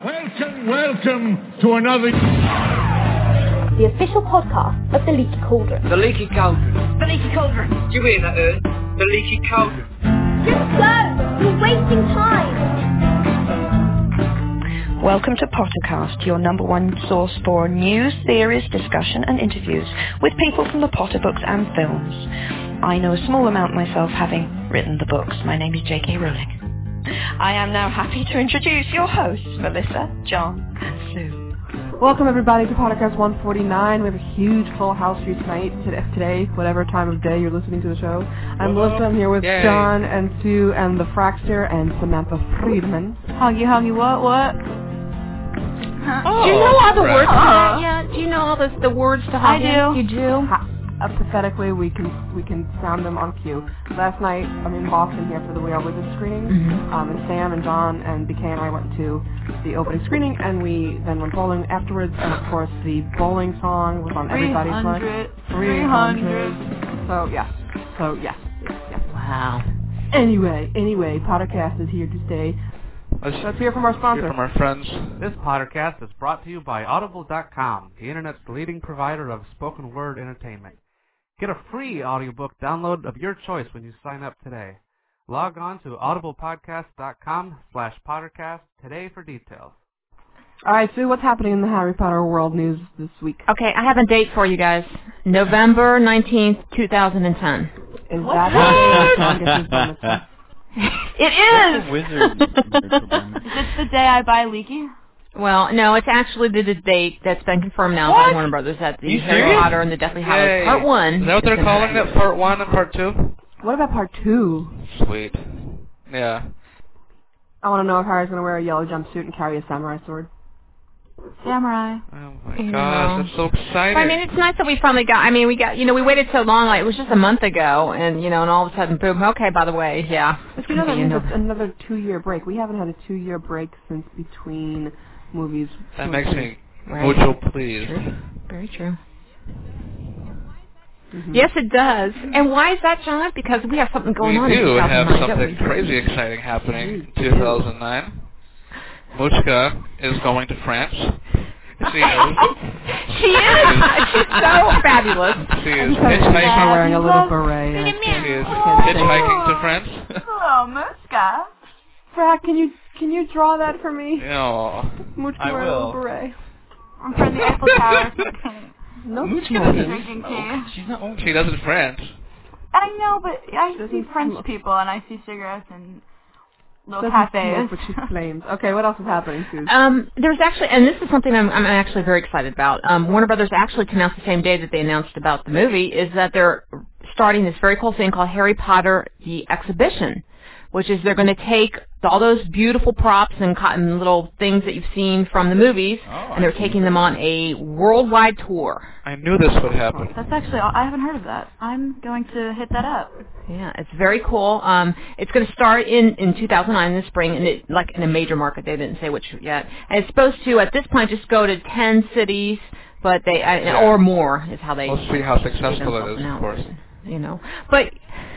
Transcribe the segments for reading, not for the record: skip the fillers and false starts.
Welcome to another... The official podcast of The Leaky Cauldron. The Leaky Cauldron. The Leaky Cauldron. Do you hear that, Ern? The Leaky Cauldron. Just go! You're wasting time! Welcome to Pottercast, your number one source for news, theories, discussion and interviews with people from the Potter books and films. I know a small amount myself, having written the books. My name is J.K. Rowling. I am now happy to introduce your hosts, Melissa, John and Sue. Welcome everybody to Podcast 149. We have a huge full house for you tonight, today, whatever time of day you're listening to the show. I'm Melissa, I'm here with John and Sue and the Fraxter and Samantha Friedman. Huggy, what? Oh, do you know all the words to that Uh-huh. yet? Do you know all the words to hug? I do. You do? Pathetically, we can sound them on cue. Last night, I'm in Boston here for the We Are Wizards screening, and Sam and John and BK and I went to the opening screening, and we then went bowling afterwards, and of course the bowling song was on everybody's mind. 300. So yes. Wow. Anyway, Pottercast is here to stay. Let's hear from our sponsor. Hear from our friends. This Pottercast is brought to you by Audible.com, the internet's leading provider of spoken word entertainment. Get a free audiobook download of your choice when you sign up today. Log on to audiblepodcast.com/Pottercast today for details. All right, Sue, what's happening in the Harry Potter world news this week? Okay, I have a date for you guys. November 19th, 2010. Is that It is! Wizard. Is this the day I buy Leaky? Well, no, it's actually the date that's been confirmed now by Warner Brothers that the Harry Potter and the Deathly Hallows Part 1. Is that what they're calling it? Part 1 and Part 2? What about Part 2? Sweet. Yeah. I want to know if Harry's going to wear a yellow jumpsuit and carry a samurai sword. Samurai. Oh my gosh, that's so exciting. I mean, it's nice that we finally got, we waited so long, like, it was just a month ago, and, and all of a sudden, boom, okay, by the way, yeah. But you know that means it's another 2-year break. We haven't had a 2-year break since between movies. That makes me mucho pleased. True. Very true. Mm-hmm. Yes, it does. And why is that, John? Because we have something going on in 2009. We do have something crazy exciting happening in 2009. Muchka is going to France. She is. She is. She's so fabulous. She is hitchhiking. Wearing a little beret. She is hitchhiking to France. Oh, Muchka. Frack, can you draw that for me? No. Muchka I wearing a little will. beret. I'm from the Eiffel Tower. No Muchka smoking. doesn't smoke. She's not old. She does in France. I know, but I see French smoke. people and I see cigarettes and little Doesn't cafes. smoke, but she flames. Okay, what else is happening, Suze? There's actually, and this is something I'm actually very excited about. Warner Brothers actually announced the same day that they announced about the movie is that they're starting this very cool thing called Harry Potter the Exhibition, which is they're going to take all those beautiful props and cotton little things that you've seen from the movies, and they're taking them on a worldwide tour. I knew this would happen. That's actually, I haven't heard of that. I'm going to hit that up. Yeah, it's very cool. It's going to start in 2009 in the spring, and like in a major market. They didn't say which yet. And it's supposed to, at this point, just go to 10 cities, but or more is how they. We'll see how successful it is, of course. But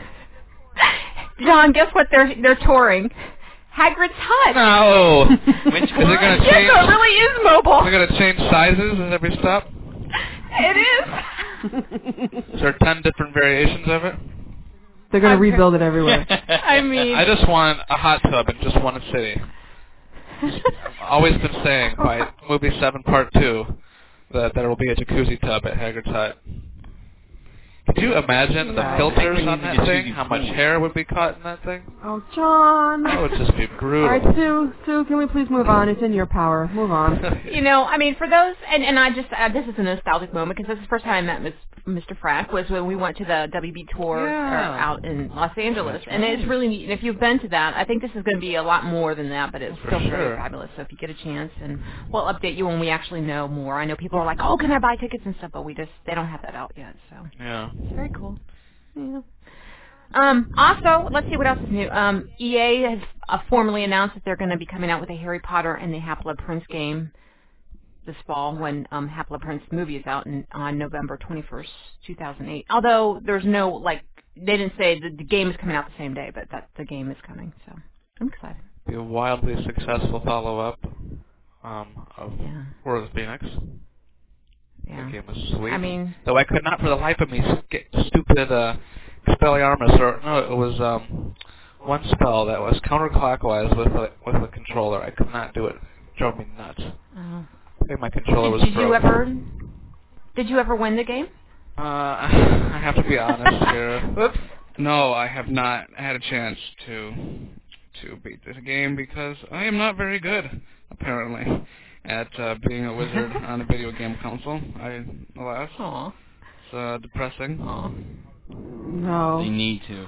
John, guess what they're touring? Hagrid's Hut. No. Is it going to change? Yes, it really is mobile. Is it going to change sizes at every stop? It is. Is there 10 different variations of it? They're going to rebuild it everywhere. I just want a hot tub in just one city. I've always been saying by movie 7 Part 2 that there will be a jacuzzi tub at Hagrid's Hut. Could you imagine the filters on that thing? How much hair would be caught in that thing? Oh, John. That would just be brutal. All right, Sue, can we please move on? It's in your power. Move on. For those, and I just, this is a nostalgic moment because this is the first time I met Mr. Frack was when we went to the WB tour out in Los Angeles. And it's really neat. And if you've been to that, I think this is going to be a lot more than that, but it's still very fabulous. So if you get a chance, and we'll update you when we actually know more. I know people are like, oh, can I buy tickets and stuff, but they don't have that out yet. So yeah. It's very cool. Yeah. Also, let's see what else is new. EA has formally announced that they're going to be coming out with a Harry Potter and the Half-Blood Prince game this fall when Half-Blood Prince movie is out on November 21st, 2008. Although there's no, they didn't say the game is coming out the same day, but that the game is coming. So I'm excited. Be a wildly successful follow-up. of War of the Phoenix. Yeah. That game was sweet. I mean, though I could not for the life of me get stupid Expelliarmus, or no, it was one spell that was counterclockwise with a controller. I could not do it. It drove me nuts. I think my controller was broken. Did you ever win the game? I have to be honest here. Whoops. No, I have not had a chance to beat this game because I am not very good, apparently, at being a wizard on a video game console. Alas. Aww. It's depressing. Aww. No. They need to.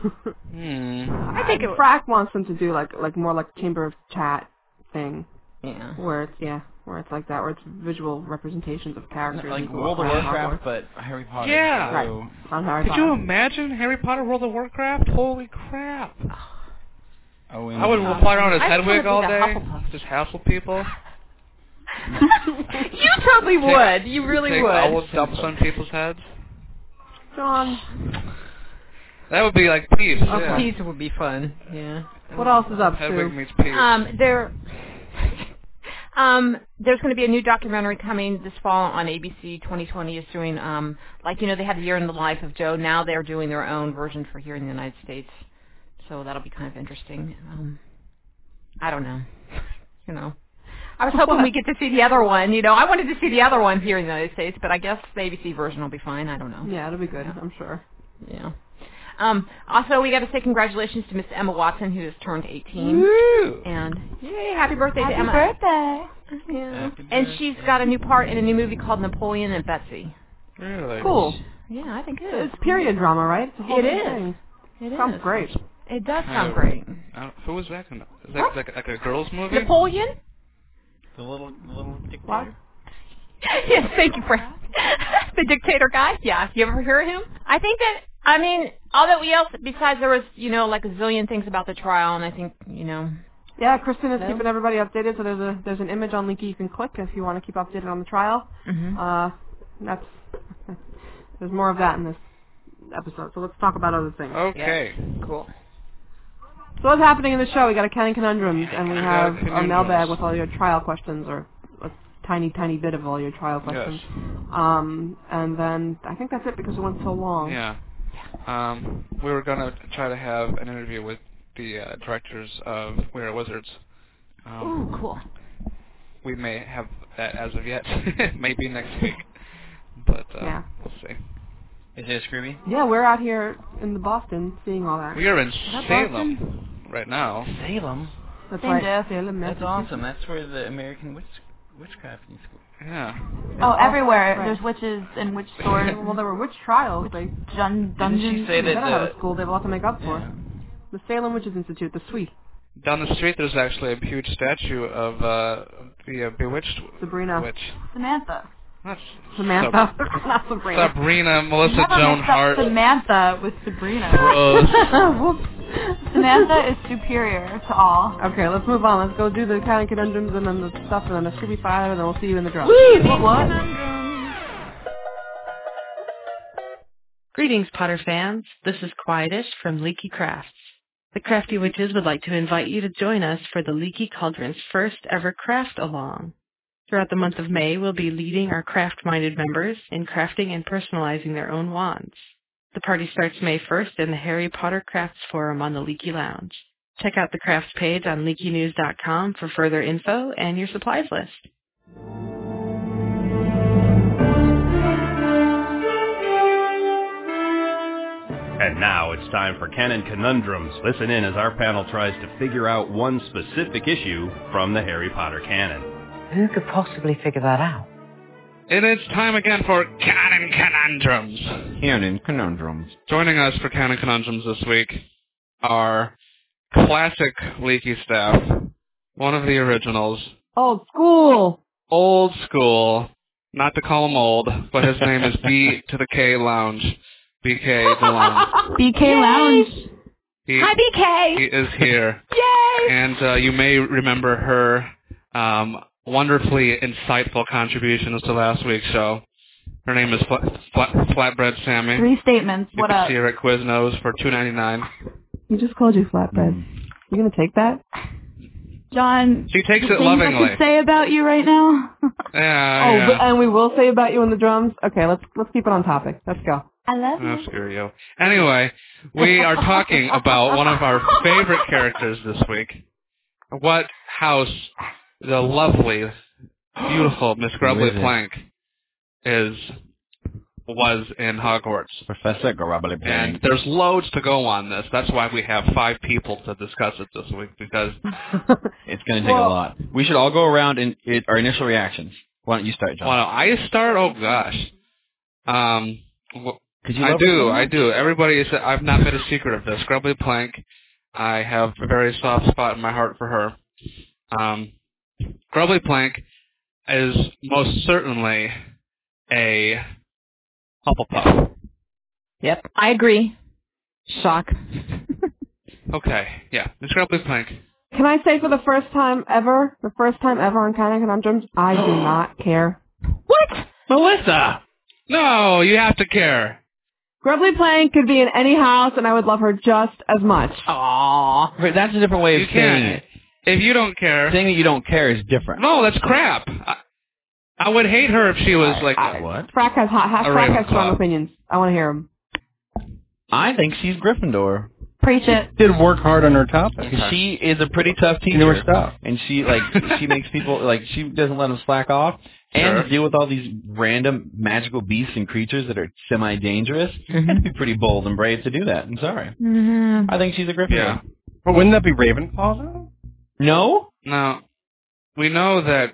I think Frack wants them to do like more like Chamber of Chat thing. Yeah. Where it's like that, where it's visual representations of characters. Like World of Warcraft, but Harry Potter. Yeah. Right. On Harry Could Potter. you imagine Harry Potter World of Warcraft? Holy crap. I would fly around as I just Hedwig all wanna be day, the Hufflepuff. just hassle people. You totally would. You really Take would. owls, dumps on people's heads. John. That would be like Peeves. Yeah. Peeves would be fun. Yeah. What else is up, Hedwig Sue? meets Peeves. There's going to be a new documentary coming this fall on ABC. 2020 is doing, they had the Year in the Life of Joe. Now they're doing their own version for here in the United States. So that'll be kind of interesting. I don't know. I was hoping we get to see the other one. I wanted to see the other one here in the United States, but I guess the ABC version will be fine. I don't know. Yeah, it'll be good, I'm sure. Yeah. Also, we got to say congratulations to Miss Emma Watson, who has turned 18. Woo! And yay, happy birthday to Emma. Happy birthday. Yeah. And she's got a new part in a new movie called Napoleon and Betsy. Really? Cool. Yeah, I think it is. It's period drama, right? It's a whole It new is. thing. It Sounds is. great. It does sound great. Who was that? Is that like a girls' movie? Napoleon? The little dictator. What? Yes, thank you, Fred. The dictator guy? Yeah, you ever hear of him? I think that, all that else, besides there was, like a zillion things about the trial, and I think, Yeah, Kristen is keeping everybody updated, so there's an image on Linky you can click if you want to keep updated on the trial. There's more of that in this episode, so let's talk about other things. Okay. Yeah. Cool. So what's happening in the show? We got a Canon Conundrums, and we have a Conundrums. mailbag with all your trial questions, or a tiny bit of all your trial questions. Yes. And then I think that's it because it went so long. Yeah. We were going to try to have an interview with the directors of We Are Wizards. Ooh, cool. We may have that as of yet. Maybe next week. But we'll see. Is it Scooby? Yeah, we're out here in the Boston seeing all that. We are in Salem right now. Salem? That's Same right. death. Salem, That's Massachusetts. awesome. That's where the American Witchcraft School. Yeah. Oh, everywhere. Right. There's witches and witch stores. Well, there were witch trials. They Dungeons. Didn't she say gotta have that a school. They have a lot to make up for. Yeah. The Salem Witches Institute, the Suite. Down the street, there's actually a huge statue of the bewitched Sabrina. witch. Samantha. That's Samantha. Not Sabrina. Sabrina, Melissa Never Joan mix up Hart. Samantha with Sabrina. Rose. Whoops. Samantha is superior to all. Okay, let's move on. Let's go do the Canon Conundrums and then the stuff and then the Scooby 5 and then we'll see you in the drop. What? Greetings, Potter fans. This is Quietus from Leaky Crafts. The Crafty Witches would like to invite you to join us for the Leaky Cauldron's first ever craft along. Throughout the month of May, we'll be leading our craft-minded members in crafting and personalizing their own wands. The party starts May 1st in the Harry Potter Crafts Forum on the Leaky Lounge. Check out the crafts page on leakynews.com for further info and your supplies list. And now it's time for Canon Conundrums. Listen in as our panel tries to figure out one specific issue from the Harry Potter canon. Who could possibly figure that out? It is time again for Canon Conundrums. Canon Conundrums. Joining us for Canon Conundrums this week are classic Leaky staff, one of the originals. Old school. Old school. Not to call him old, but his name is B to the K Lounge. BK the Lounge. BK Lounge. Hi, BK. He is here. Yay! And you may remember her wonderfully insightful contributions to last week's show. Her name is Flatbread Sammy. 3 statements. You What can up? see her at Quiznos for $2.99. He just called you flatbread. You gonna take that? John, She takes it things lovingly. I could say about you right now. Yeah. And we will say about you in the drums. Okay, let's keep it on topic. Let's go. I love Oh, you. screw you. Anyway, we are talking about one of our favorite characters this week. What house the lovely, beautiful Miss Grubbly Plank was in Hogwarts. Professor Grubbly Plank. And there's loads to go on this. That's why we have 5 people to discuss it this week, because it's going to take a lot. We should all go around and our initial reactions. Why don't you start, John? Why don't I start? Oh, gosh. I do. Everybody is. I've not made a secret of this. Grubbly Plank, I have a very soft spot in my heart for her. Grubbly Plank is most certainly a Hufflepuff. Yep, I agree. Shock. Okay, yeah, Miss Grubbly Plank. Can I say for the first time ever on Canon Conundrums, I do not care. What? Melissa! No, you have to care. Grubbly Plank could be in any house, and I would love her just as much. Aww. But that's a different way of saying it. If you don't care... Saying that you don't care is different. No, that's crap. I would hate her if she was like... What? Frack has strong opinions. I want to hear them. I think she's Gryffindor. Preach it. Did work hard on her topic. She is a pretty tough teacher. She knew her stuff. And she makes people, she doesn't let them slack off. And to deal with all these random magical beasts and creatures that are semi-dangerous, it'd be pretty bold and brave to do that. I'm sorry. Mm-hmm. I think she's a Gryffindor. Yeah. But wouldn't that be Ravenclaw, though? No? No. We know that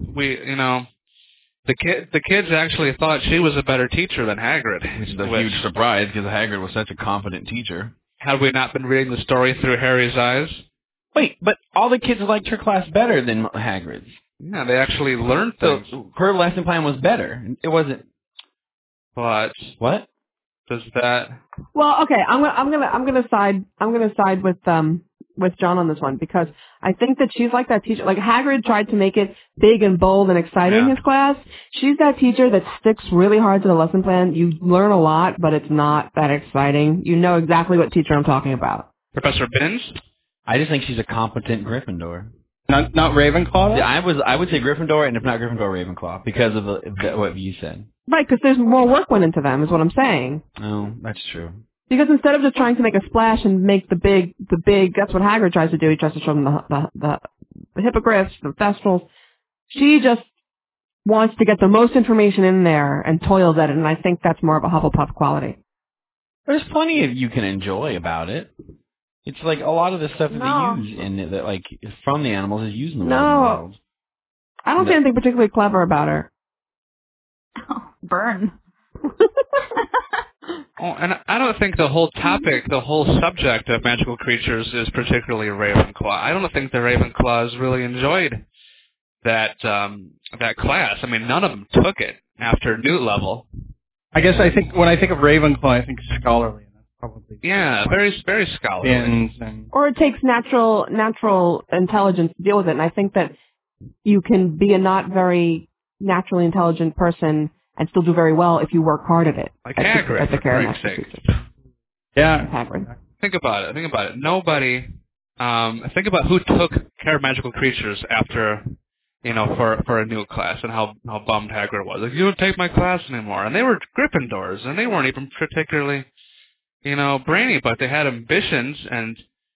the kids actually thought she was a better teacher than Hagrid. Which is a huge surprise, because Hagrid was such a confident teacher. Had we not been reading the story through Harry's eyes? Wait, but all the kids liked her class better than Hagrid's. Yeah, they actually learned things. So her lesson plan was better. It wasn't. But what does that? Well, okay, I'm gonna side with John on this one, because I think that she's like that teacher. Like Hagrid tried to make it big and bold and exciting in his class. She's that teacher that sticks really hard to the lesson plan. You learn a lot, but it's not that exciting. You know exactly what teacher I'm talking about. Professor Binns? I just think she's a competent Gryffindor. Not Ravenclaw? Yeah, I would say Gryffindor, and if not Gryffindor, Ravenclaw, because of what you said. Right, because there's more work went into them, is what I'm saying. Oh, that's true. Because instead of just trying to make a splash and make the big, that's what Hagrid tries to do. He tries to show them the hippogriffs, the Thestrals. She just wants to get the most information in there and toils at it, and I think that's more of a Hufflepuff quality. There's plenty of you can enjoy about it. It's like a lot of the stuff that they use in it, that like from the animals is used in the world. I don't see anything particularly clever about her. Oh, burn. And I don't think the whole topic, the whole subject of magical creatures is particularly Ravenclaw. I don't think the Ravenclaws really enjoyed that class. I mean, none of them took it after Newt level. I guess when I think of Ravenclaw, I think scholarly. Probably. Yeah, very, very scholarly. Or it takes natural intelligence to deal with it, and I think that you can be a not very naturally intelligent person and still do very well if you work hard at it. Like Hagrid, at the for Christ's sake. Yeah. Hagrid. Think about it. Nobody, think about who took care of magical creatures after, for a new class, and how bummed Hagrid was. Like, you don't take my class anymore. And they were Gryffindors, and they weren't even particularly... brainy, but they had ambitions, and,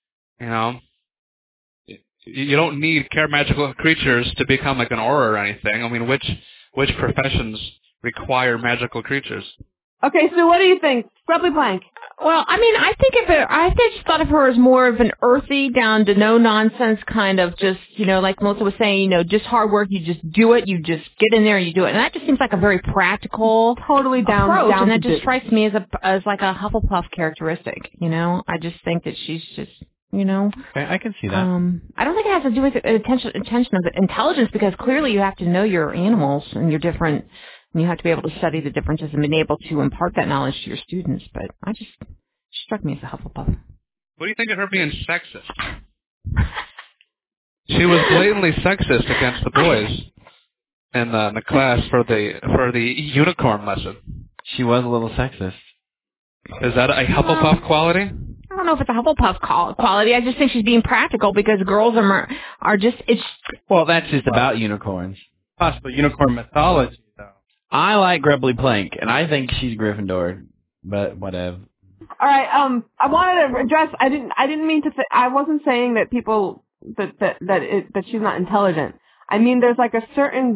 you don't need care magical creatures to become like an Auror or anything. I mean, which professions require magical creatures? Okay, so what do you think? Grubbly Plank. Well, I mean, I just thought of her as more of an earthy, down to no nonsense kind of just, like Melissa was saying, just hard work. You just do it. You just get in there and you do it. And that just seems like a very practical, totally down and that just strikes me as like a Hufflepuff characteristic. I just think that she's just, Okay, I can see that. I don't think it has to do with attention of intelligence, because clearly you have to know your animals and your different. And you have to be able to study the differences and be able to impart that knowledge to your students. But she struck me as a Hufflepuff. What do you think of her being sexist? She was blatantly sexist against the boys in the class for the unicorn lesson. She was a little sexist. Is that a Hufflepuff quality? I don't know if it's a Hufflepuff quality. I just think she's being practical because girls are just Well, that's just about unicorns. Possibly unicorn mythology, though. I like Grubbly Plank, and I think she's Gryffindor, but whatever. All right. I wanted to address. I didn't mean to. I wasn't saying that people that she's not intelligent. I mean, there's like a certain.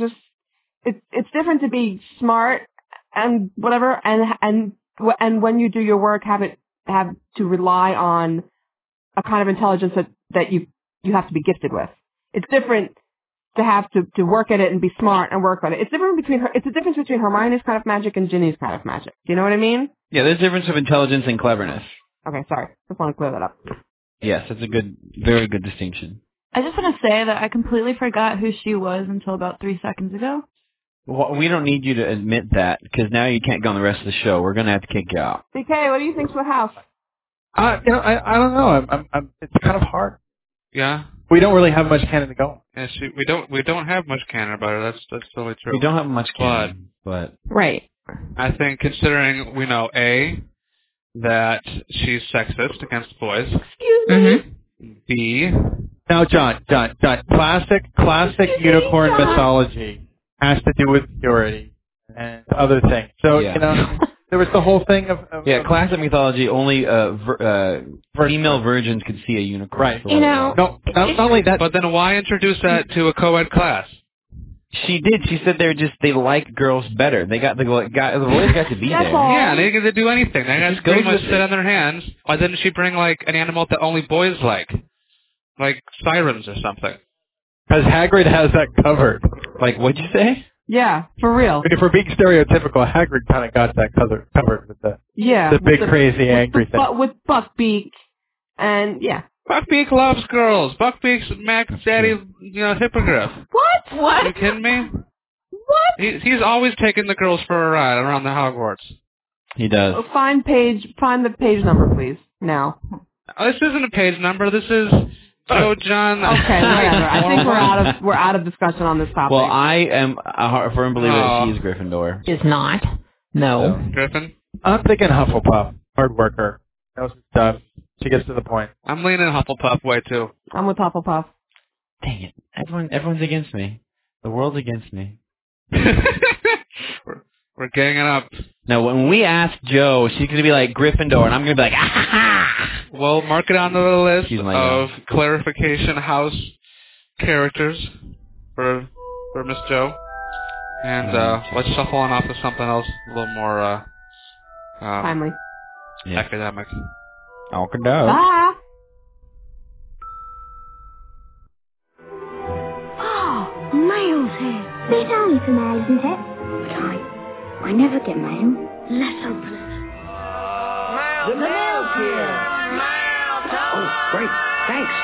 It's different to be smart and whatever, and when you do your work, have to rely on a kind of intelligence that you have to be gifted with. It's different to have to work at it and be smart and work on it. It's the difference between Hermione's kind of magic and Ginny's kind of magic. Do you know what I mean? Yeah, there's a difference of intelligence and cleverness. Okay, sorry. Just want to clear that up. Yes, that's a very good distinction. I just want to say that I completely forgot who she was until about 3 seconds ago. Well, we don't need you to admit that, because now you can't go on the rest of the show. We're going to have to kick you out. BK, what do you think's Woodhouse? I don't know. It's kind of hard. Yeah. We don't really have much canon to go on. Yeah, we don't have much canon about her. That's totally true. We don't have much canon, but right. I think considering we know that she's sexist against boys. Excuse me. B. Now, John, classic unicorn mythology has to do with purity and other things. So there was the whole thing of classic mythology. Only female virgins could see a unicorn. Right. No, not only that. But then why introduce that to a co-ed class? She did. She said they like girls better. They got the boys got to be there. Yeah, they get to do anything. They got to pretty much sit on their hands. Why didn't she bring like an animal that only boys like sirens or something? Because Hagrid has that covered. Like, what'd you say? Yeah, for real. If we're being stereotypical, Hagrid kind of got that covered with the big crazy angry thing. But with Buckbeak, and yeah. Buckbeak loves girls. Buckbeak's Mac's daddy, hippogriff. What? Are you kidding me? What? He's always taking the girls for a ride around the Hogwarts. He does. Oh, find the page number, please. Now. This isn't a page number. This is Joe John. Okay, whatever. I think we're out of discussion on this topic. Well, I am a firm believer that she is Gryffindor. Is not. No. So. Griffin? I'm thinking Hufflepuff. Hard worker. Knows her stuff. She gets to the point. I'm leaning Hufflepuff way too. I'm with Hufflepuff. Dang it. Everyone's against me. The world's against me. We're ganging up. Now, when we ask Joe, she's going to be like Gryffindor, and I'm going to be like, ah ha ha! Well, mark it on the list of clarification house characters for Miss Joe. And let's shuffle on off to something else a little more timely. Academic. Okay, no. Bye. Oh, mail's here. Bit early for mail, isn't it? But I never get mail. Let's open it. The mail's here. Oh, great. Thanks.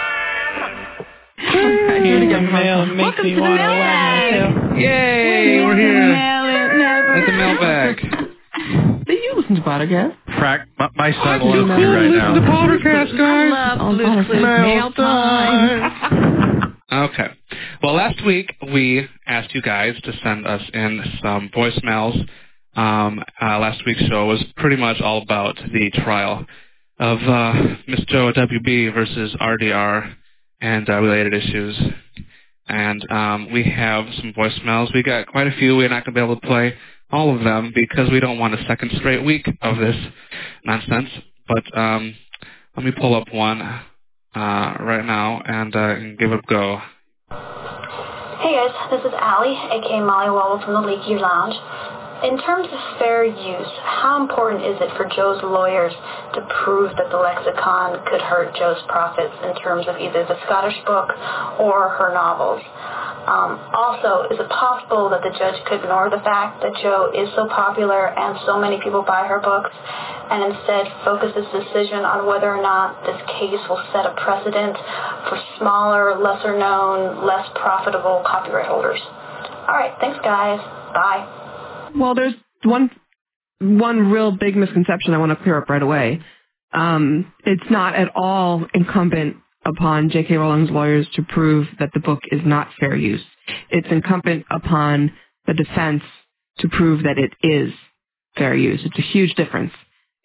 Makes me want to wag myself. Yay, we're here. At the mailbag. Do you listen to Pottercast? My son loves me right now. Listen to Pottercast, guys. I love mail time. Okay. Well, last week we asked you guys to send us in some voicemails. Last week's show was pretty much all about the trial of Miss Joe WB versus RDR and related issues. And we have some voicemails. We got quite a few. We're not going to be able to play all of them because we don't want a second straight week of this nonsense. But let me pull up one right now and give it a go. Hey guys, this is Allie, aka Molly Wobble from the Leaky Lounge. In terms of fair use, how important is it for Joe's lawyers to prove that the lexicon could hurt Joe's profits in terms of either the Scottish book or her novels? Also, is it possible that the judge could ignore the fact that Joe is so popular and so many people buy her books and instead focus his decision on whether or not this case will set a precedent for smaller, lesser-known, less profitable copyright holders? All right, thanks, guys. Bye. Well, there's one real big misconception I want to clear up right away. It's not at all incumbent upon J.K. Rowling's lawyers to prove that the book is not fair use. It's incumbent upon the defense to prove that it is fair use. It's a huge difference.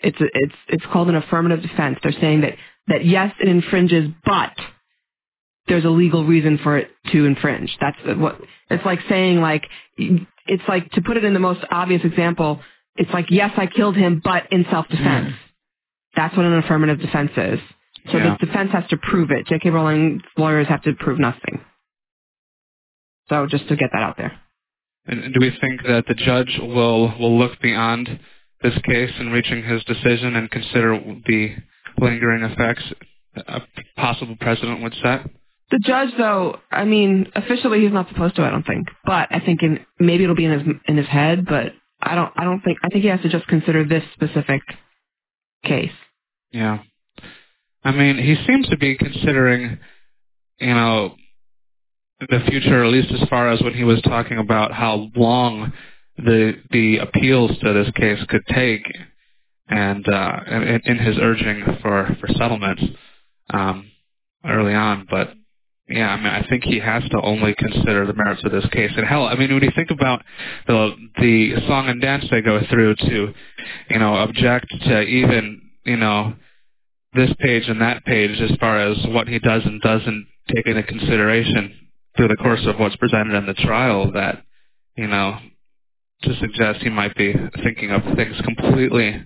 It's called an affirmative defense. They're saying that yes, it infringes, but there's a legal reason for it to infringe. That's what it's like saying. Like, it's like, to put it in the most obvious example, it's like, yes, I killed him, but in self-defense. That's what an affirmative defense is. So the defense has to prove it. J.K. Rowling's lawyers have to prove nothing. So just to get that out there. And do we think that the judge will look beyond this case in reaching his decision and consider the lingering effects a possible precedent would set? The judge, though, I mean, officially he's not supposed to, I don't think. But I think maybe it'll be in his head, but I think he has to just consider this specific case. Yeah. I mean, he seems to be considering, the future, at least as far as when he was talking about how long the appeals to this case could take, and in his urging for settlements early on. But yeah, I mean, I think he has to only consider the merits of this case. And hell, I mean, when you think about the song and dance they go through to, object to even, this page and that page as far as what he does and doesn't take into consideration through the course of what's presented in the trial, that, to suggest he might be thinking of things completely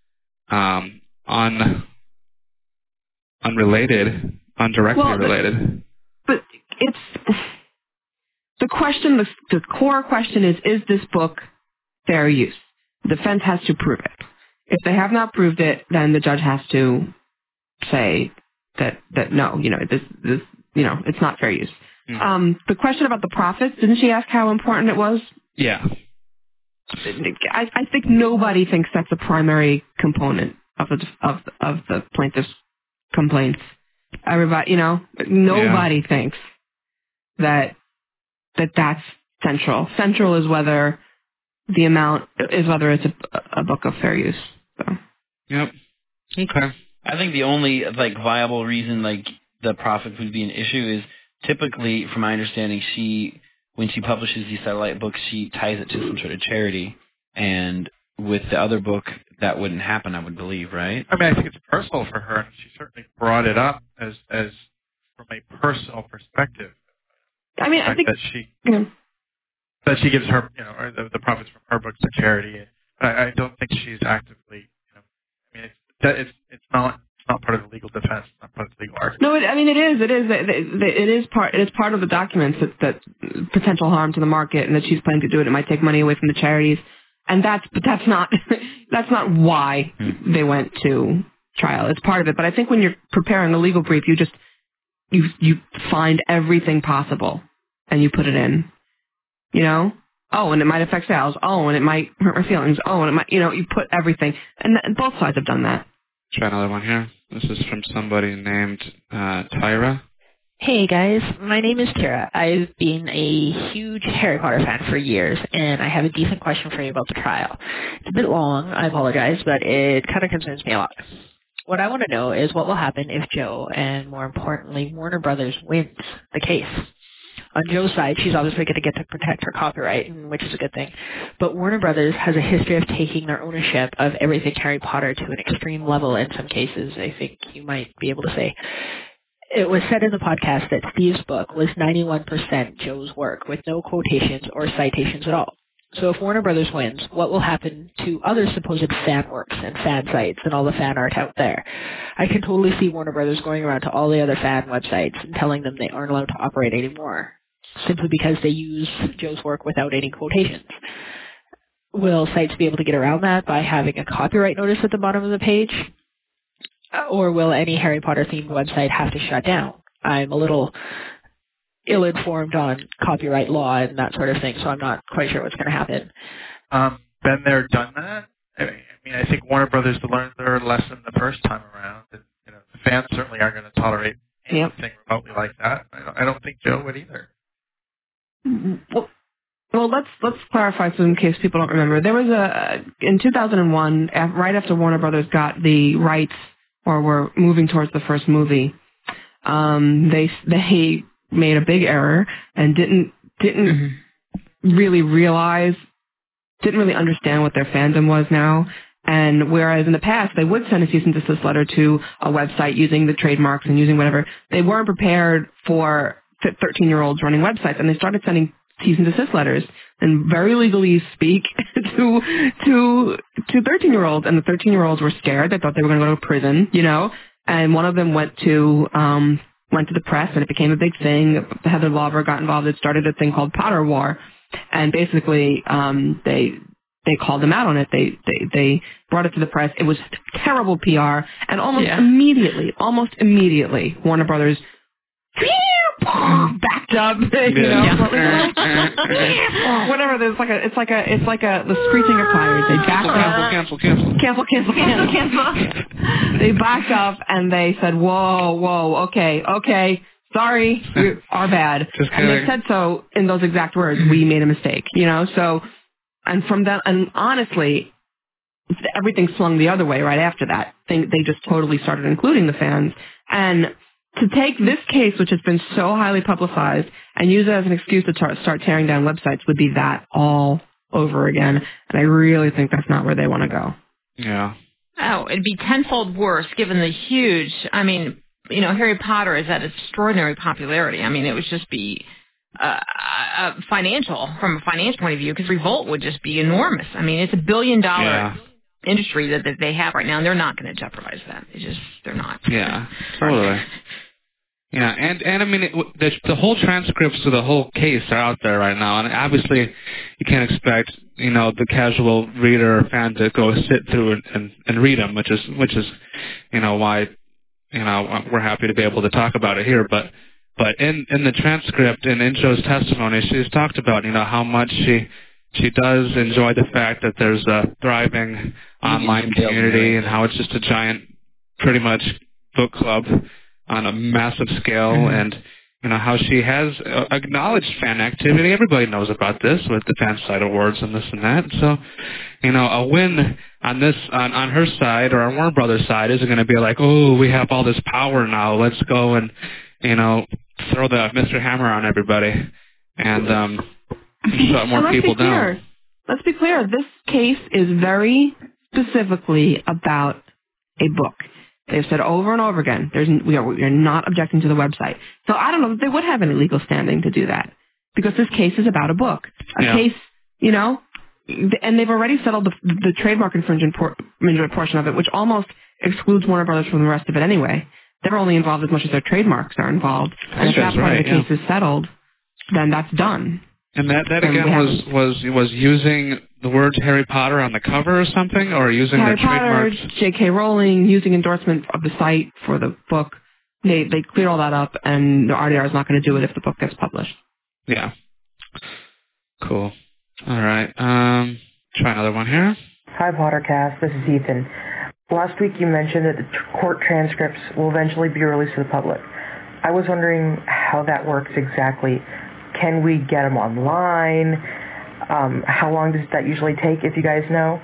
unrelated, undirectly related. But it's the question, the core question is this book fair use? The defense has to prove it. If they have not proved it, then the judge has to say that no, this it's not fair use. The question about the profits, didn't she ask how important it was? Yeah. I think nobody thinks that's a primary component of the plaintiff's complaints. Everybody, nobody thinks that's central. Central is whether it's a book of fair use. So. Yep. Okay. I think the only viable reason the profit would be an issue is typically, from my understanding, when she publishes these satellite books, she ties it to some sort of charity, and with the other book, that wouldn't happen, I would believe, right? I mean, I think it's personal for her, and she certainly brought it up as from a personal perspective. I mean, I think that she gives her, or the profits from her books to charity. I don't think she's actively, I mean, it's not part of the legal defense, it's not part of the legal argument. No, it is part of the documents that potential harm to the market, and that she's planning to do it. It might take money away from the charities. And that's not why they went to trial. It's part of it. But I think when you're preparing a legal brief, you find everything possible and you put it in. Oh, and it might affect sales. Oh, and it might hurt my feelings. Oh, and it might, you put everything. And both sides have done that. Try another one here. This is from somebody named Tyra. Hey guys, my name is Tara. I've been a huge Harry Potter fan for years, and I have a decent question for you about the trial. It's a bit long, I apologize, but it kind of concerns me a lot. What I want to know is what will happen if Jo, and more importantly, Warner Brothers, wins the case. On Jo's side, she's obviously going to get to protect her copyright, which is a good thing. But Warner Brothers has a history of taking their ownership of everything Harry Potter to an extreme level in some cases, I think you might be able to say. It was said in the podcast that Steve's book was 91% Jo's work, with no quotations or citations at all. So if Warner Brothers wins, what will happen to other supposed fan works and fan sites and all the fan art out there? I can totally see Warner Brothers going around to all the other fan websites and telling them they aren't allowed to operate anymore, simply because they use Jo's work without any quotations. Will sites be able to get around that by having a copyright notice at the bottom of the page? Or will any Harry Potter-themed website have to shut down? I'm a little ill-informed on copyright law and that sort of thing, so I'm not quite sure what's going to happen. Been there, done that. I mean, I think Warner Brothers learned their lesson the first time around. And, the fans certainly aren't going to tolerate anything remotely like that. I don't think Jo would either. Well, let's clarify so in case people don't remember. There was in 2001, right after Warner Brothers got the rights or were moving towards the first movie, they made a big error and didn't really understand what their fandom was now, And whereas in the past they would send a cease and desist letter to a website using the trademarks and using whatever, they weren't prepared for 13-year-olds running websites, and they started sending cease and desist letters and very legally speak to 13-year-olds, and the 13-year-olds were scared. They thought they were going to go to prison, and one of them went to the press, and it became a big thing. Heather Lover got involved. It started a thing called Potter War, and basically they called them out on it. They brought it to the press. It was terrible PR, and almost immediately, Warner Brothers backed up, whatever. There's it's like the screeching of tires. They backed up. Cancel. They backed up and they said, whoa, okay, sorry, our bad. And they said so in those exact words. We made a mistake, So, and from that, and honestly, everything swung the other way right after that. They just totally started including the fans. And to take this case, which has been so highly publicized, and use it as an excuse to start tearing down websites would be that all over again. And I really think that's not where they want to go. Yeah. Oh, it'd be tenfold worse given the huge, Harry Potter is at extraordinary popularity. It would just be from a financial point of view, because Revolt would just be enormous. It's $1 billion industry that they have right now, and they're not going to jeopardize that. They're not. Yeah, totally. Yeah, and the whole transcripts of the whole case are out there right now, and obviously you can't expect the casual reader or fan to go sit through and read them, which is why we're happy to be able to talk about it here. But in the transcript and in Jo's testimony, she's talked about how much she does enjoy the fact that there's a thriving online community and how it's just a giant, pretty much, book club on a massive scale, and how she has acknowledged fan activity. Everybody knows about this with the Fansite Awards and this and that. So, a win on this on her side or on Warner Brothers' side isn't going to be like, oh, we have all this power now. Let's go and throw the Mr. Hammer on everybody and shut more people down. Let's be clear. This case is very specifically about a book. They've said over and over again, we are not objecting to the website. So I don't know if they would have any legal standing to do that, because this case is about a book. Case, and they've already settled the trademark infringement portion of it, which almost excludes Warner Brothers from the rest of it anyway. They're only involved as much as their trademarks are involved. And if that part of the case is settled, then that's done. And that again was using the words Harry Potter on the cover or something, or using Harry the trademarks? Potter, J.K. Rowling, using endorsement of the site for the book. They clear all that up, and the RDR is not going to do it if the book gets published. Yeah. Cool. All right. Try another one here. Hi, Pottercast. This is Ethan. Last week you mentioned that the court transcripts will eventually be released to the public. I was wondering how that works exactly. Can we get them online? How long does that usually take, if you guys know?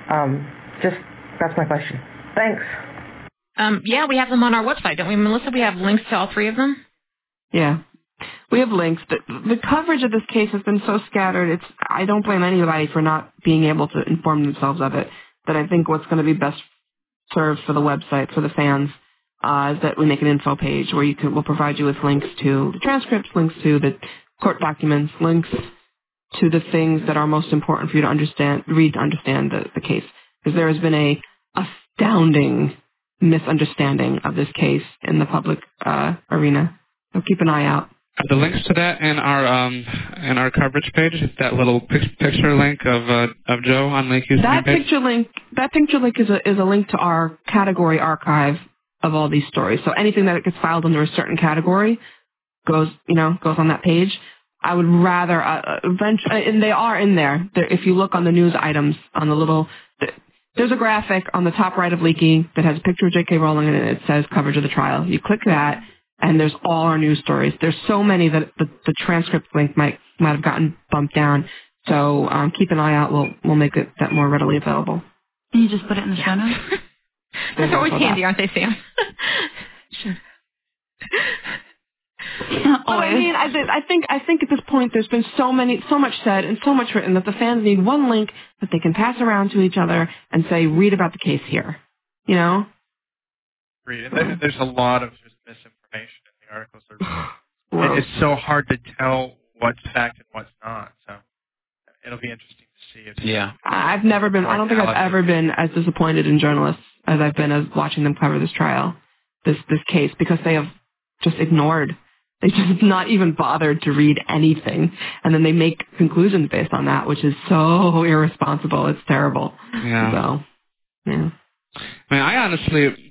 That's my question. Thanks. Yeah, we have them on our website, don't we, Melissa? We have links to all three of them? Yeah. We have links. The coverage of this case has been so scattered, I don't blame anybody for not being able to inform themselves of it. But I think what's going to be best served for the website, for the fans, is that we make an info page where we'll provide you with links to the transcripts, links to the court documents, links to the things that are most important for you to read to understand the case. Because there has been a astounding misunderstanding of this case in the public arena. So keep an eye out. Are the links to that in our coverage page? That little picture link of Joe on Lakey's page? That picture link is a link to our category archive of all these stories. So anything that gets filed under a certain category goes on that page. I would rather and they are in there. If you look on the news items on the little, there's a graphic on the top right of Leaky that has a picture of J.K. Rowling and it says coverage of the trial. You click that, and there's all our news stories. There's so many that the transcript link might have gotten bumped down. So keep an eye out. We'll make that more readily available. Can you just put it in the show notes? They're always handy, aren't they, Sam? Sure. But I mean, I think at this point there's been so much said and so much written that the fans need one link that they can pass around to each other and say, read about the case here. You know? Agreed. And there's a lot of just misinformation in the articles. It's so hard to tell what's fact and what's not. So it'll be interesting to see. I don't think I've ever been as disappointed in journalists as I've been as watching them cover this trial, this case, because they have just ignored. They just not even bothered to read anything, and then they make conclusions based on that, which is so irresponsible. It's terrible. Yeah. So, yeah. I mean, I honestly,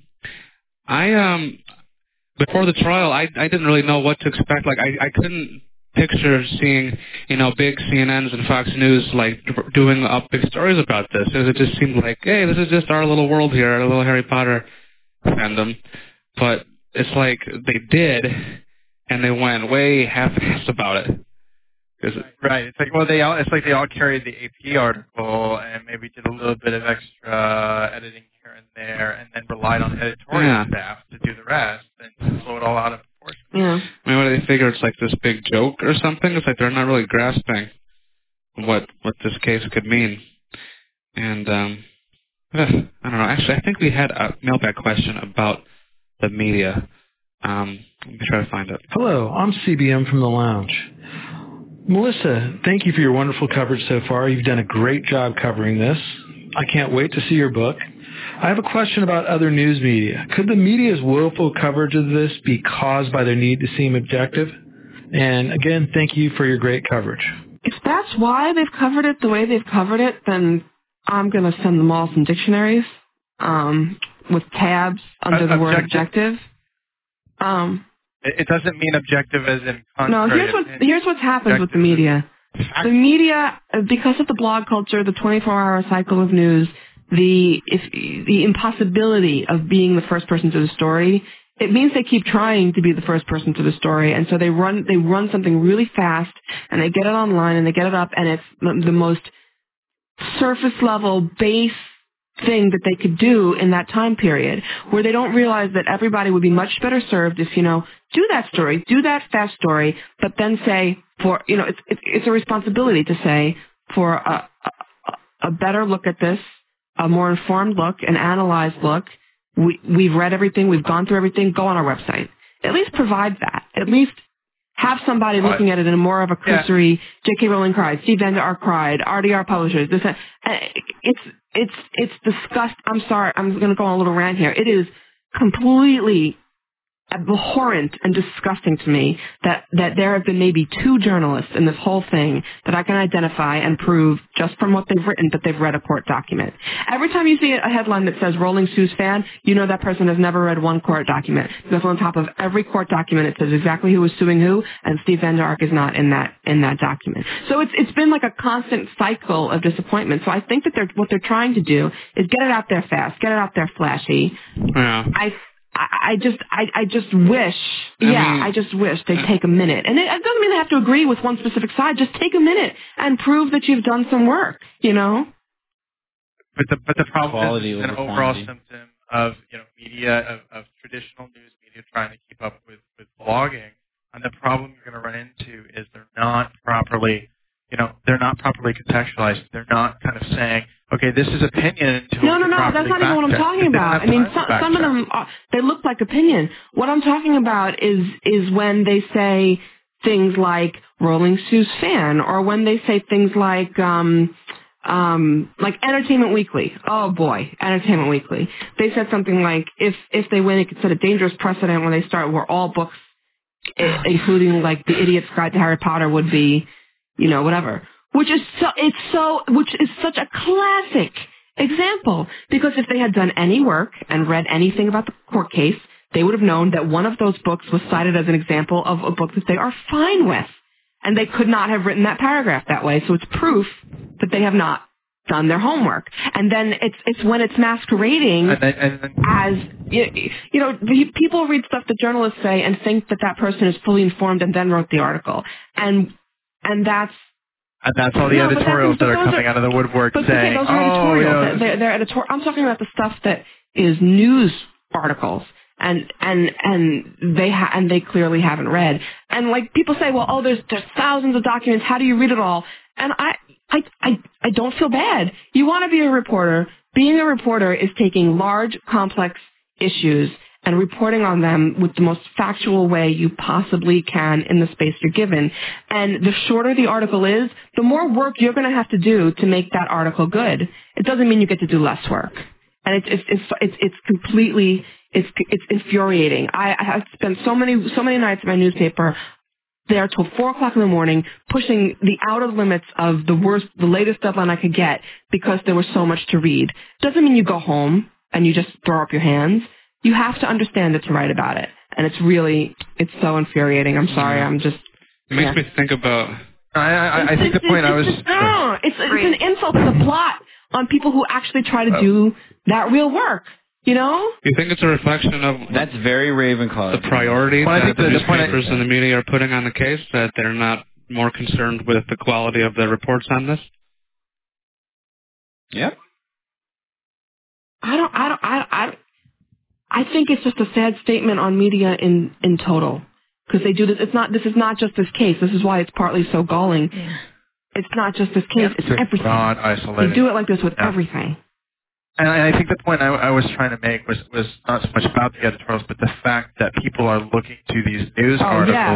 before the trial, I didn't really know what to expect. Like, I couldn't picture seeing, big CNNs and Fox News, like, doing up big stories about this. It just seemed like, hey, this is just our little world here, our little Harry Potter fandom. But it's like they did, and they went way half-assed about it. Right. It's like they all carried the AP article and maybe did a little bit of extra editing here and there, and then relied on editorial staff to do the rest and blow it all out of proportion. Yeah. I mean, what do they figure? It's like this big joke or something? It's like they're not really grasping what this case could mean. And I don't know. Actually, I think we had a mailbag question about the media. Let me try to find it. Hello, I'm CBM from the Lounge. Melissa, thank you for your wonderful coverage so far. You've done a great job covering this. I can't wait to see your book. I have a question about other news media. Could the media's woeful coverage of this be caused by their need to seem objective? And again, thank you for your great coverage. If that's why they've covered it the way they've covered it, then I'm going to send them all some dictionaries with tabs under the word objective. It doesn't mean objective as in contrary. No, here's what's happened with the media. The media, because of the blog culture, the 24-hour cycle of news, the impossibility of being the first person to the story, it means they keep trying to be the first person to the story, and so they run something really fast, and they get it online, and they get it up, and it's the most surface-level, base thing that they could do in that time period, where they don't realize that everybody would be much better served if, do that story, do that fast story, but then say it's a responsibility to say for a better look at this, a more informed look, an analyzed look. We've read everything, we've gone through everything, go on our website. At least provide that. At least have somebody looking at it in a more of a cursory, J.K. Rowling cried, Steve Vander Ark cried, RDR publishers, this, it's disgusting. I'm sorry, I'm going to go on a little rant here. It is completely abhorrent and disgusting to me that there have been maybe 2 journalists in this whole thing that I can identify and prove just from what they've written that they've read a court document. Every time you see a headline that says Rolling Sue's fan, you know that person has never read one court document, because on top of every court document it says exactly who was suing who, and Steve Vander Ark is not in that document. So it's been like a constant cycle of disappointment. So I think that what they're trying to do is get it out there fast, get it out there flashy. Yeah. I just wish they'd take a minute. And it doesn't mean they have to agree with one specific side. Just take a minute and prove that you've done some work, But the problem is an overall symptom of, media, of traditional news media trying to keep up with blogging. And the problem you're going to run into is they're not properly contextualized. They're not kind of saying, okay, this is opinion. No, that's not even what I'm talking about. I mean, some of them, they look like opinion. What I'm talking about is when they say things like Rolling Sue's fan, or when they say things like Entertainment Weekly. Oh boy, Entertainment Weekly. They said something like, if they win, it could set a dangerous precedent when they start where all books, including like The Idiot's Guide to Harry Potter, would be, whatever. Which is such a classic example, because if they had done any work and read anything about the court case, they would have known that one of those books was cited as an example of a book that they are fine with, and they could not have written that paragraph that way. So it's proof that they have not done their homework. And then it's when it's masquerading as people read stuff that journalists say and think that person is fully informed and then wrote the article, and that's all the editorials that are coming out of the woodwork saying, those are editorials. They're editorial. I'm talking about the stuff that is news articles and they clearly haven't read. And like people say, well, there's thousands of documents. How do you read it all? And I don't feel bad. You want to be a reporter. Being a reporter is taking large, complex issues and reporting on them with the most factual way you possibly can in the space you're given. And the shorter the article is, the more work you're going to have to do to make that article good. It doesn't mean you get to do less work. And it's completely, it's infuriating. I have spent so many nights in my newspaper there till 4 o'clock in the morning, pushing the outer limits of the latest deadline I could get because there was so much to read. Doesn't mean you go home and you just throw up your hands. You have to understand it to write about it. And it's so infuriating. I'm sorry. It makes me think about... I think the point I was... It's an insult to the plot on people who actually try to do that real work. You know? You think it's a reflection of... That's very Ravenclaw. The priority that the newspapers and the media are putting on the case, that they're not more concerned with the quality of the reports on this? Yep. I think it's just a sad statement on media in total. Because they do this. This is not just this case. This is why it's partly so galling. Yeah. It's not just this case. It's everything. Not isolated. They do it like this with everything. And I think the point I was trying to make was not so much about the editorials, but the fact that people are looking to these news articles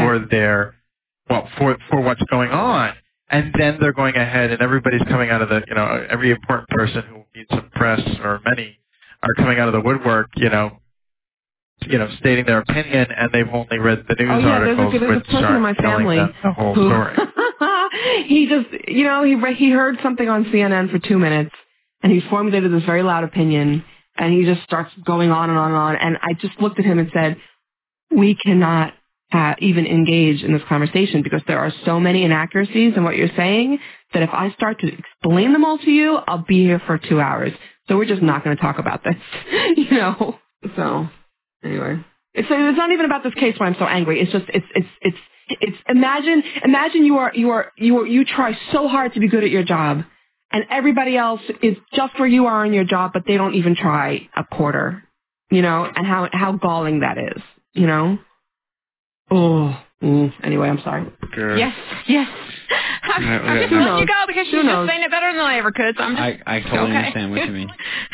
for what's going on, and then they're going ahead and everybody's coming out of the every important person who needs some press or many are coming out of the woodwork, stating their opinion, and they've only read the news articles, there's a person in my family the whole story. He just, he heard something on CNN for 2 minutes, and he formulated this very loud opinion, and he just starts going on and on and on, and I just looked at him and said, we cannot even engage in this conversation because there are so many inaccuracies in what you're saying that if I start to explain them all to you, I'll be here for 2 hours. So we're just not going to talk about this, So anyway, it's not even about this case why I'm so angry. It's just it's imagine you try so hard to be good at your job, and everybody else is just where you are in your job, but they don't even try a quarter, and how galling that is, Anyway, I'm sorry. Sure. Yes. I'm just letting you go because she's just saying it better than I ever could. So I'm just... I totally understand what you mean.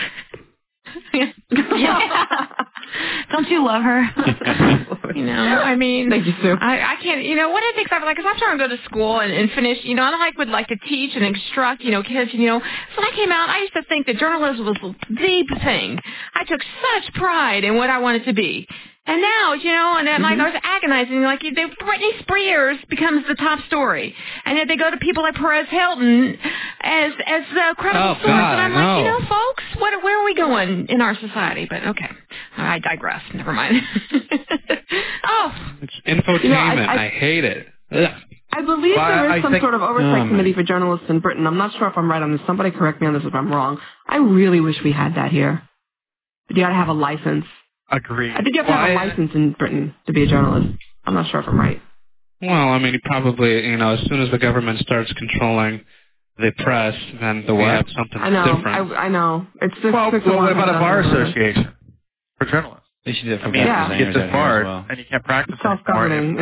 Don't you love her? I mean, thank you, Sue. I can't, what are things because I'm trying to go to school and finish, and I would like to teach and instruct, kids, so when I came out, I used to think that journalism was the thing. I took such pride in what I wanted to be. And now, and then, I was agonizing, Britney Spears becomes the top story. And then they go to people like Perez Hilton as the credible source. And I'm like, folks, where are we going in our society? But, okay, I digress. Never mind. It's infotainment. I hate it. Ugh. I believe there is some sort of oversight committee for journalists in Britain. I'm not sure if I'm right on this. Somebody correct me on this if I'm wrong. I really wish we had that here. But you got to have a license. Agreed. I think you have to have a license in Britain to be a journalist. I'm not sure if I'm right. Well, you probably, as soon as the government starts controlling the press, then we have something different. I know. It's just what about a bar association for journalists? They should do it for get disbarred, and you can't practice self-governing.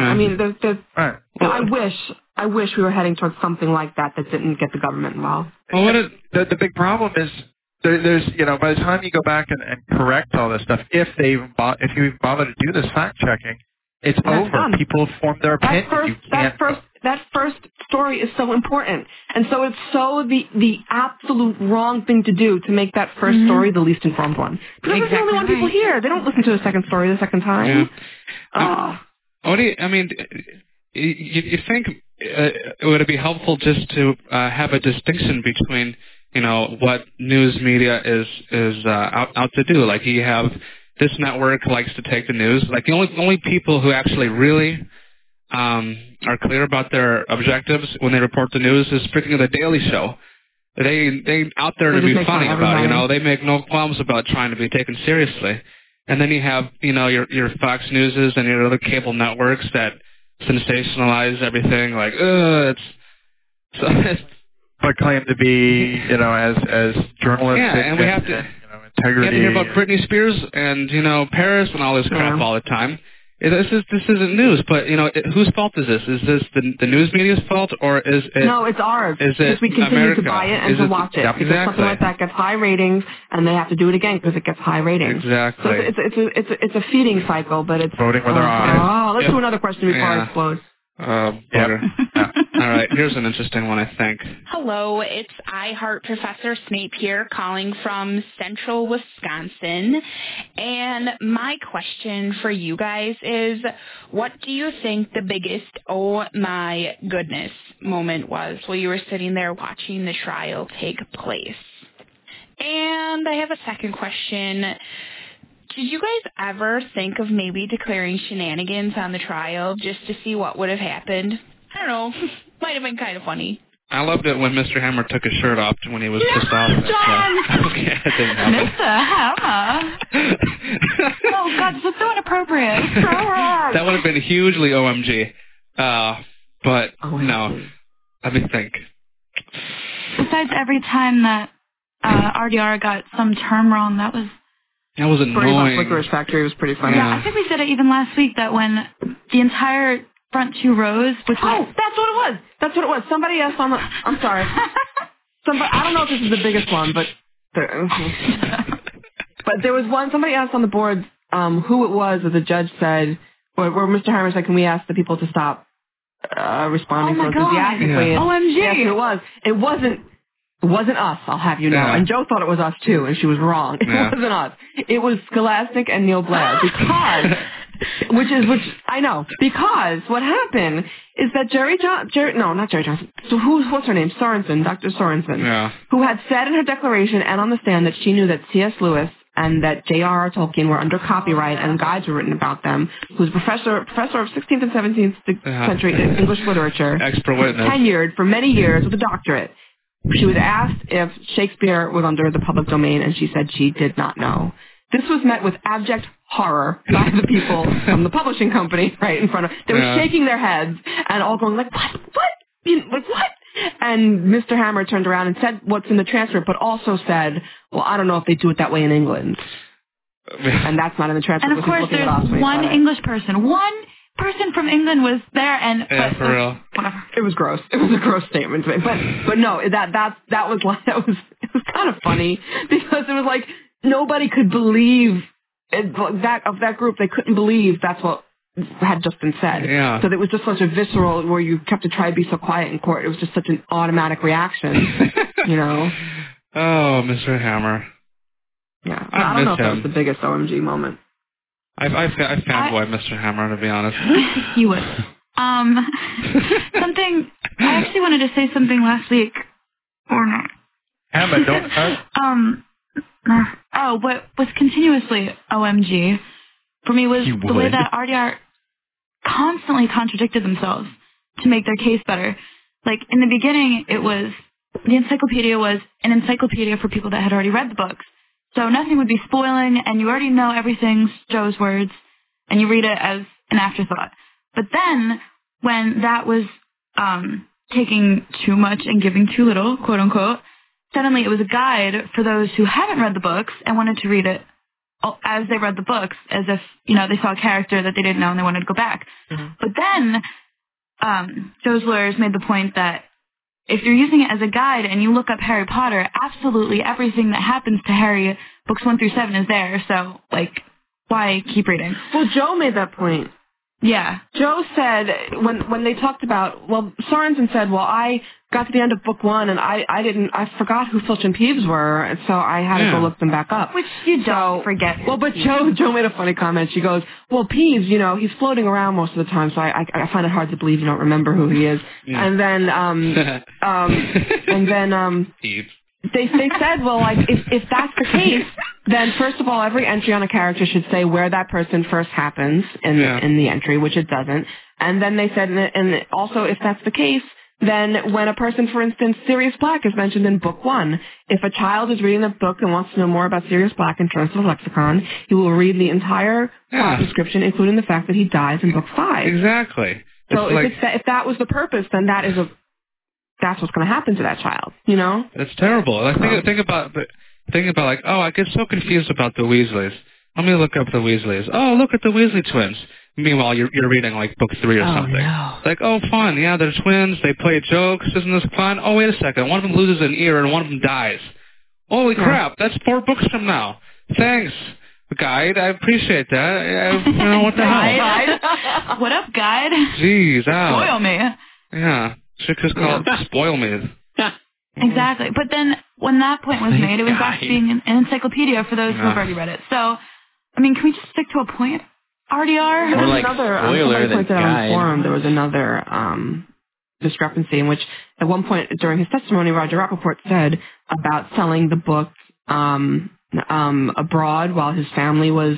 I wish we were heading towards something like that didn't get the government involved. Well, the big problem is there's by the time you go back and correct all this stuff, if you bother to do this fact checking, it's over. Done. People form their opinion. That first story is so important, and so it's so the absolute wrong thing to do to make that first story the least informed one. Because there's only one people here. They don't listen to the second story the second time. Yeah. You think would it be helpful just to have a distinction between what news media is out to do? Like you have this network likes to take the news. Like the only people who actually really are clear about their objectives when they report the news is freaking the Daily Show. They out there to be funny about it. They make no qualms about trying to be taken seriously. And then you have your Fox Newses and your other cable networks that sensationalize everything. Like but claim to be as journalists. Yeah, and we have to. integrity. You hear about Britney Spears and, Paris and all this crap all the time. This isn't news, but, whose fault is this? Is this the news media's fault, or is it... No, it's ours. Is it because we continue America? to buy it and to watch it. Yep, because something like that gets high ratings, and they have to do it again because it gets high ratings. Exactly. So it's a feeding cycle, but it's... Voting with our eyes. Oh, let's do another question before I explode. Butter. All right, here's an interesting one, I think. Hello, it's iHeart Professor Snape here, calling from central Wisconsin. And my question for you guys is, what do you think the biggest oh my goodness moment was while you were sitting there watching the trial take place? And I have a second question. Did you guys ever think of maybe declaring shenanigans on the trial just to see what would have happened? I don't know. Might have been kind of funny. I loved it when Mr. Hammer took his shirt off when he was pissed off. John! Okay, that didn't happen. Mr. Hammer. Oh, God, this is so inappropriate. That would have been hugely OMG. But, no. Let me think. Besides every time that RDR got some term wrong, that was annoying. Licorice Factory was pretty funny. Yeah, I think we said it even last week that when the entire front two rows, which was... That's what it was. Somebody asked on the... I'm sorry. I don't know if this is the biggest one, but there was one. Somebody asked on the board who it was that the judge said, where Mr. Hammer said, can we ask the people to stop responding so enthusiastically? Yeah. OMG. Yes, it was. It wasn't us, I'll have you know. Yeah. And Joe thought it was us, too, and she was wrong. It wasn't us. It was Scholastic and Neil Blair, because... Which I know, because what happened is that not Jerry Johnson. So what's her name? Sorensen, Dr. Sorensen, who had said in her declaration and on the stand that she knew that C.S. Lewis and that J.R.R. Tolkien were under copyright and guides were written about them, who's professor of 16th and 17th century English literature, expert witness, tenured for many years with a doctorate. She was asked if Shakespeare was under the public domain, and she said she did not know. This was met with abject horror by the people from the publishing company right in front of... They were shaking their heads and all going like, what? And Mr. Hammer turned around and said what's in the transcript, but also said, well, I don't know if they do it that way in England. And that's not in the transcript. And of course, there's one English person. One person from England was there, and... for real. Whatever. It was gross. It was a gross statement. But no, that was kind of funny, because it was like... Nobody could believe that group. They couldn't believe that's what had just been said. Yeah. So it was just such a visceral, where you kept to try to be so quiet in court. It was just such an automatic reaction, Oh, Mr. Hammer. Yeah. I don't know if that was the biggest OMG moment. I fanboy Mr. Hammer, to be honest. You would. Something. I actually wanted to say something last week, or not. Hammer, don't. What was continuously OMG for me was the way that RDR constantly contradicted themselves to make their case better. Like, in the beginning, the encyclopedia was an encyclopedia for people that had already read the books. So nothing would be spoiling, and you already know everything's Joe's words, and you read it as an afterthought. But then, when that was taking too much and giving too little, quote unquote, suddenly it was a guide for those who haven't read the books and wanted to read it as they read the books, as if, they saw a character that they didn't know and they wanted to go back. Mm-hmm. But then Joe's lawyers made the point that if you're using it as a guide and you look up Harry Potter, absolutely everything that happens to Harry, books 1 through 7 is there. So, why keep reading? Well, Joe made that point. Yeah. Joe said, when they talked about, Sorensen said, I got to the end of book 1 and I forgot who Filch and Peeves were, and so I had to go look them back up. Which you don't forget. Well, but Joe made a funny comment. She goes, Peeves, he's floating around most of the time, so I find it hard to believe you don't remember who he is. Yeah. And then, Peeves. They said, if that's the case, then first of all, every entry on a character should say where that person first happens in the entry, which it doesn't. And then they said, and also if that's the case, then when a person, for instance, Sirius Black is mentioned in book 1, if a child is reading the book and wants to know more about Sirius Black in terms of the lexicon, he will read the entire plot description, including the fact that he dies in book 5. Exactly. So if that was the purpose, then that's what's going to happen to that child, That's terrible. Think about thinking about like, oh, I get so confused about the Weasleys. Let me look up the Weasleys. Oh, look at the Weasley twins. Meanwhile, you're reading like book 3 or something. No. Like, oh, fun. Yeah, they're twins. They play jokes. Isn't this fun? Oh, wait a second. One of them loses an ear and one of them dies. Holy crap. That's 4 books from now. Thanks, guide. I appreciate that. You know, what the hell? What up, guide? Jeez, ow. Spoil me. Yeah. Should just call it Spoil Me. Exactly. But then when that point was made, it was back to being an encyclopedia for those who have already read it. So, I mean, can we just stick to a point? RDR? More like spoiler than guide. Forum, there was another discrepancy in which at one point during his testimony, Roger Rappaport said about selling the book abroad while his family was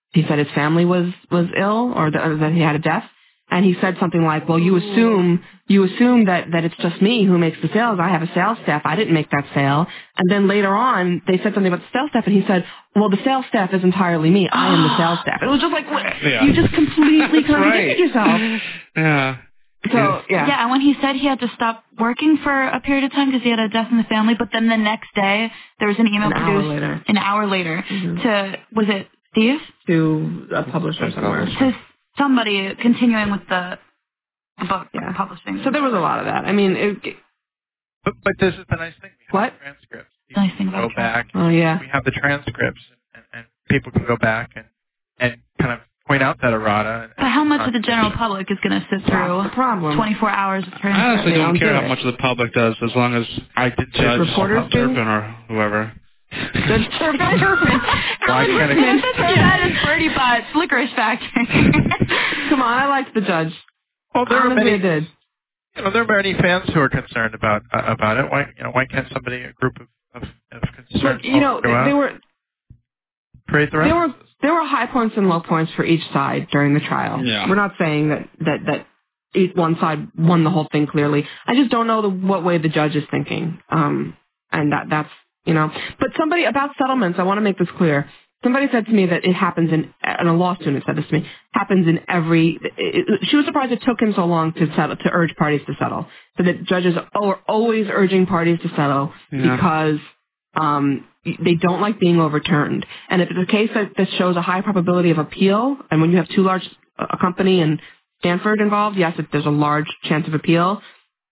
ill or that he had a death. And he said something like, well, you assume that it's just me who makes the sales. I have a sales staff. I didn't make that sale. And then later on, they said something about the sales staff, and he said, well, the sales staff is entirely me. I am the sales staff. It was just like, you just completely contradicted yourself. Yeah. So, yeah, and when he said he had to stop working for a period of time because he had a death in the family, but then the next day, there was an email produced an hour later to, was it Steve? To a publisher somewhere. To somebody continuing with the book publishing. So there was a lot of that. I mean, but this is the nice thing. We have the transcripts. Nice thing about go back. Oh, yeah. We have the transcripts, and people can go back and kind of point out that errata. But how much of the general public is going to sit through 24 hours of transcripts? I honestly don't care how much the public does, as long as Judge Turpin or whoever. Judge Turpin. Why can't it? That is Birdie Bot's Licorice Factory. Come on, I liked the judge. Well, there are many. Did. You know, there are many fans who are concerned about it. Why can't a group of concerned folks go out? Create the references. There were high points and low points for each side during the trial. Yeah. We're not saying that one side won the whole thing clearly. I just don't know what way the judge is thinking. And that's, you know. But somebody, about settlements, I want to make this clear. Somebody said to me that it happens and a law student said this to me, happens in she was surprised it took him so long to urge parties to settle. So that judges are always urging parties to settle because they don't like being overturned. And if it's a case that shows a high probability of appeal, and when you have too large a company and Stanford involved, yes, if there's a large chance of appeal,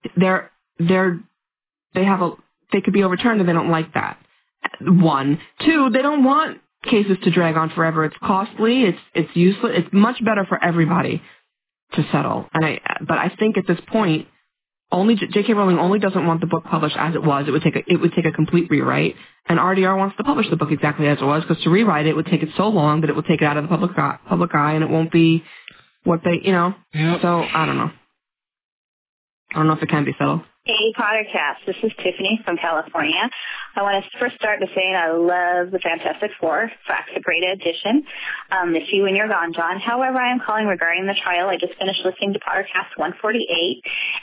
they could be overturned, and they don't like that. 1, 2, they don't want cases to drag on forever. It's costly. It's useless. It's much better for everybody to settle. But I think at this point, only J.K. Rowling only doesn't want the book published as it was. It would take a complete rewrite, and RDR wants to publish the book exactly as it was, because to rewrite it would take it so long that it would take it out of the public eye, and it won't be what they, you know. Yep. So I don't know. I don't know if it can be settled. Hey, Pottercast. This is Tiffany from California. I want to first start by saying I love the Fantastic Four. Frack's a great addition. Miss you when you're gone, John. However, I am calling regarding the trial. I just finished listening to Pottercast 148.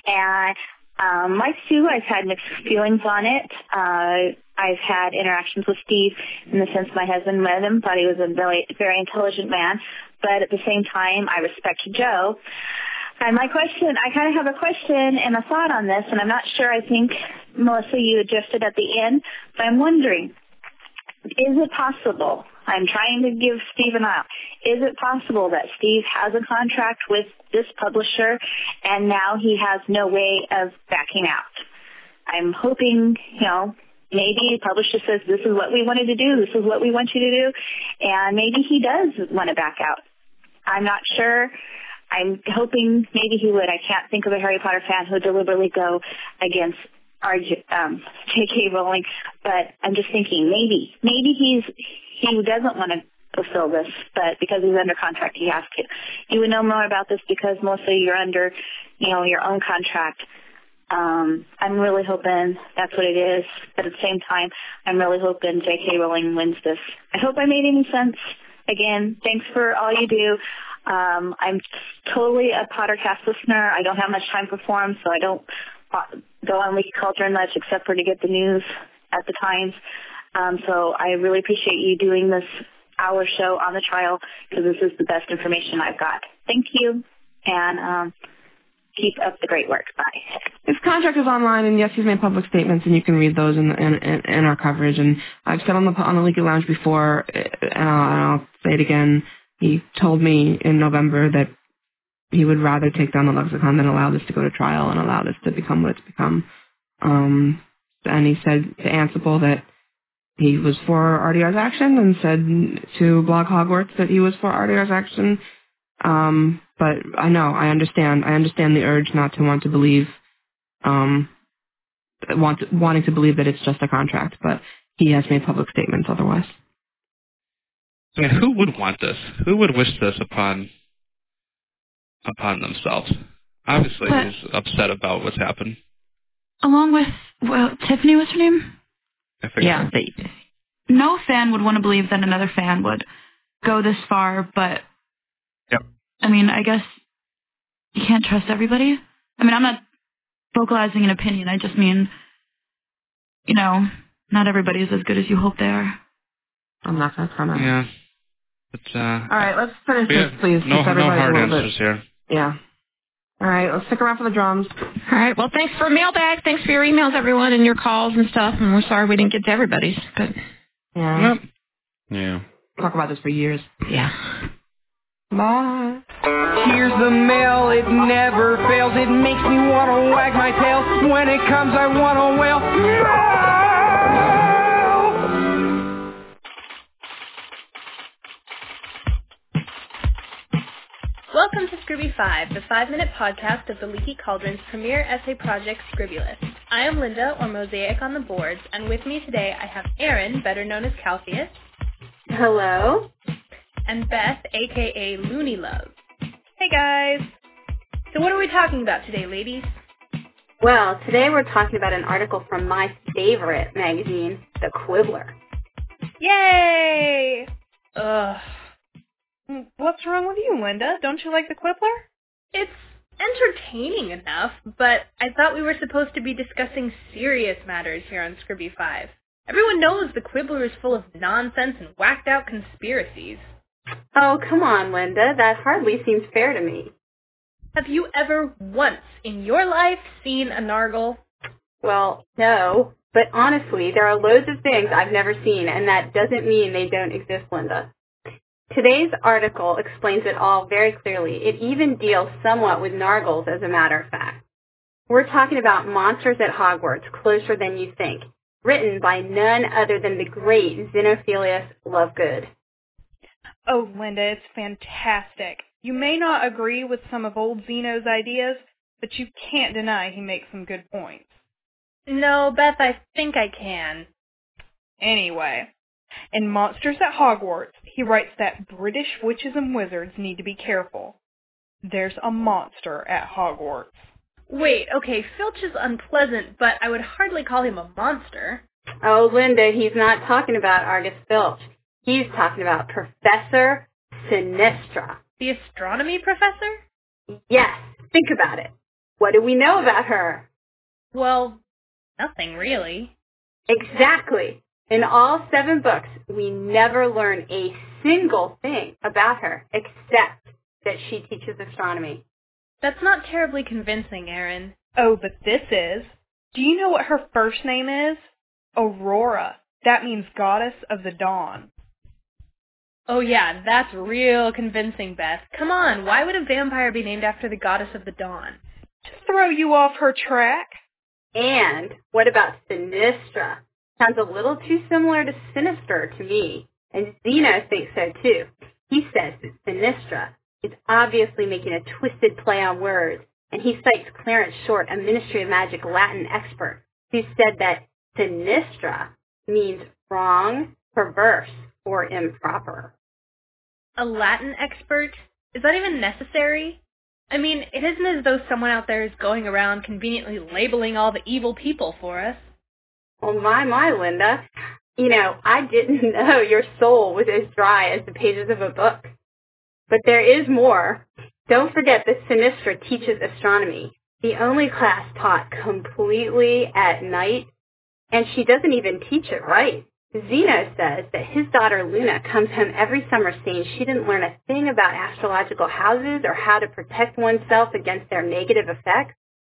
And like Sue, I've had mixed feelings on it. I've had interactions with Steve in the sense my husband met him, thought he was a very, very intelligent man. But at the same time, I respect Joe. And my question, I kind of have a question and a thought on this, and I'm not sure. I think, Melissa, you adjusted at the end, but I'm wondering, is it possible, I'm trying to give Steve an eye, is it possible that Steve has a contract with this publisher and now he has no way of backing out? I'm hoping, maybe the publisher says, this is what we wanted to do, this is what we want you to do, and maybe he does want to back out. I'm not sure. I'm hoping maybe he would. I can't think of a Harry Potter fan who would deliberately go against J.K. Rowling, but I'm just thinking maybe he doesn't want to fulfill this, but because he's under contract, he has to. You would know more about this because mostly you're under, your own contract. I'm really hoping that's what it is, but at the same time, I'm really hoping J.K. Rowling wins this. I hope I made any sense. Again, thanks for all you do. I'm totally a Pottercast listener. I don't have much time for forums, so I don't go on Leaky Cauldron much except for to get the news at the Times. So I really appreciate you doing this hour show on the trial because this is the best information I've got. Thank you, and keep up the great work. Bye. It's kind contract is online, and yes, he's made public statements, and you can read those in our coverage. And I've said on the Leaky Lounge before, and I'll say it again. He told me in November that he would rather take down the lexicon than allow this to go to trial and allow this to become what it's become. And he said to Ansible that he was for RDR's action, and said to Blog Hogwarts that he was for RDR's action. But I understand the urge not to want to believe, wanting to believe that it's just a contract, but he has made public statements otherwise. I mean, who would want this? Who would wish this upon themselves? Obviously, he's upset about what's happened. Along with, Tiffany, what's her name? Yeah. No fan would want to believe that another fan would go this far, but yep. I mean, I guess you can't trust everybody. I mean, I'm not vocalizing an opinion. I just mean, not everybody is as good as you hope they are. I'm not going to comment. Yeah. But, all right, let's finish this, please. No hard answers here. Yeah. All right, let's stick around for the drums. All right, well, thanks for mailbag. Thanks for your emails, everyone, and your calls and stuff. And we're sorry we didn't get to everybody's, but yeah. Yeah. Talk about this for years. Yeah. Bye. Here's the mail, it never fails. It makes me want to wag my tail. When it comes, I want to wail. Welcome to Scribby 5, the 5-minute podcast of the Leaky Cauldron's premier essay project, Scribbulous. I am Linda, or Mosaic on the boards, and with me today I have Erin, better known as Calpheus. Hello. And Beth, a.k.a. Looney Love. Hey guys! So what are we talking about today, ladies? Well, today we're talking about an article from my favorite magazine, The Quibbler. Yay! Ugh. What's wrong with you, Linda? Don't you like The Quibbler? It's entertaining enough, but I thought we were supposed to be discussing serious matters here on Scribby 5. Everyone knows The Quibbler is full of nonsense and whacked-out conspiracies. Oh, come on, Linda. That hardly seems fair to me. Have you ever once in your life seen a Nargle? Well, no. But honestly, there are loads of things I've never seen, and that doesn't mean they don't exist, Linda. Today's article explains it all very clearly. It even deals somewhat with Nargles, as a matter of fact. We're talking about Monsters at Hogwarts, Closer Than You Think, written by none other than the great Xenophilius Lovegood. Oh, Linda, it's fantastic. You may not agree with some of old Zeno's ideas, but you can't deny he makes some good points. No, Beth, I think I can. Anyway, in Monsters at Hogwarts, he writes that British witches and wizards need to be careful. There's a monster at Hogwarts. Wait, okay, Filch is unpleasant, but I would hardly call him a monster. Oh, Linda, he's not talking about Argus Filch. He's talking about Professor Sinistra. The astronomy professor? Yes, think about it. What do we know about her? Well, nothing really. Exactly. In all 7 books, we never learn a single thing about her, except that she teaches astronomy. That's not terribly convincing, Erin. Oh, but this is. Do you know what her first name is? Aurora. That means goddess of the dawn. Oh yeah, that's real convincing, Beth. Come on, why would a vampire be named after the goddess of the dawn? To throw you off her track? And what about Sinistra? Sounds a little too similar to sinister to me, and Zeno thinks so too. He says that Sinistra is obviously making a twisted play on words, and he cites Clarence Short, a Ministry of Magic Latin expert, who said that Sinistra means wrong, perverse, or improper. A Latin expert? Is that even necessary? I mean, it isn't as though someone out there is going around conveniently labeling all the evil people for us. Well, my, Linda. I didn't know your soul was as dry as the pages of a book. But there is more. Don't forget that Sinistra teaches astronomy, the only class taught completely at night, and she doesn't even teach it right. Zeno says that his daughter Luna comes home every summer saying she didn't learn a thing about astrological houses or how to protect oneself against their negative effects.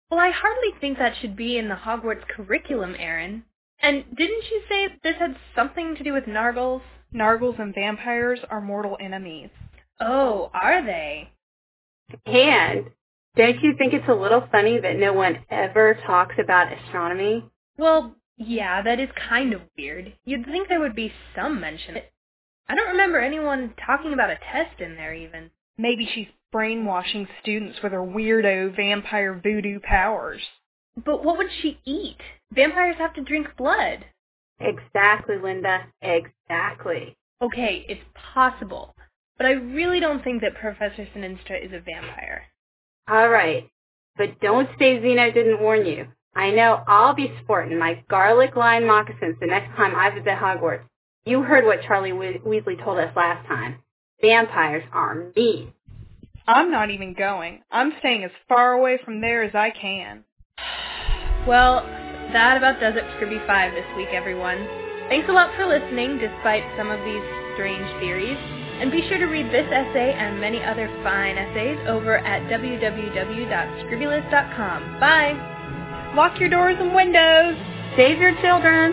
Well, I hardly think that should be in the Hogwarts curriculum, Erin. And didn't you say this had something to do with Nargles? Nargles and vampires are mortal enemies. Oh, are they? And don't you think it's a little funny that no one ever talks about astronomy? Well, yeah, that is kind of weird. You'd think there would be some mention of it. I don't remember anyone talking about a test in there even. Maybe she's brainwashing students with her weirdo vampire voodoo powers. But what would she eat? Vampires have to drink blood. Exactly, Linda. Exactly. Okay, it's possible. But I really don't think that Professor Sinistra is a vampire. All right. But don't say Zeno didn't warn you. I know I'll be sporting my garlic-lined moccasins the next time I visit Hogwarts. You heard what Charlie Weasley told us last time. Vampires are mean. I'm not even going. I'm staying as far away from there as I can. Well, that about does it for Scribby 5 this week, everyone. Thanks a lot for listening, despite some of these strange theories. And be sure to read this essay and many other fine essays over at www.scribbulous.com. Bye! Lock your doors and windows! Save your children!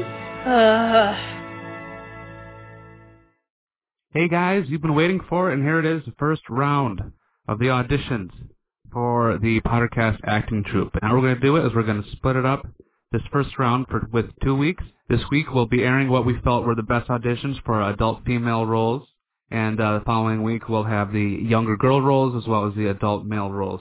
Hey guys, you've been waiting for it, and here it is, the first round of the auditions for the Pottercast acting troupe. And how we're going to do it is we're going to split it up this first round with 2 weeks. This week we'll be airing what we felt were the best auditions for adult female roles, and the following week we'll have the younger girl roles as well as the adult male roles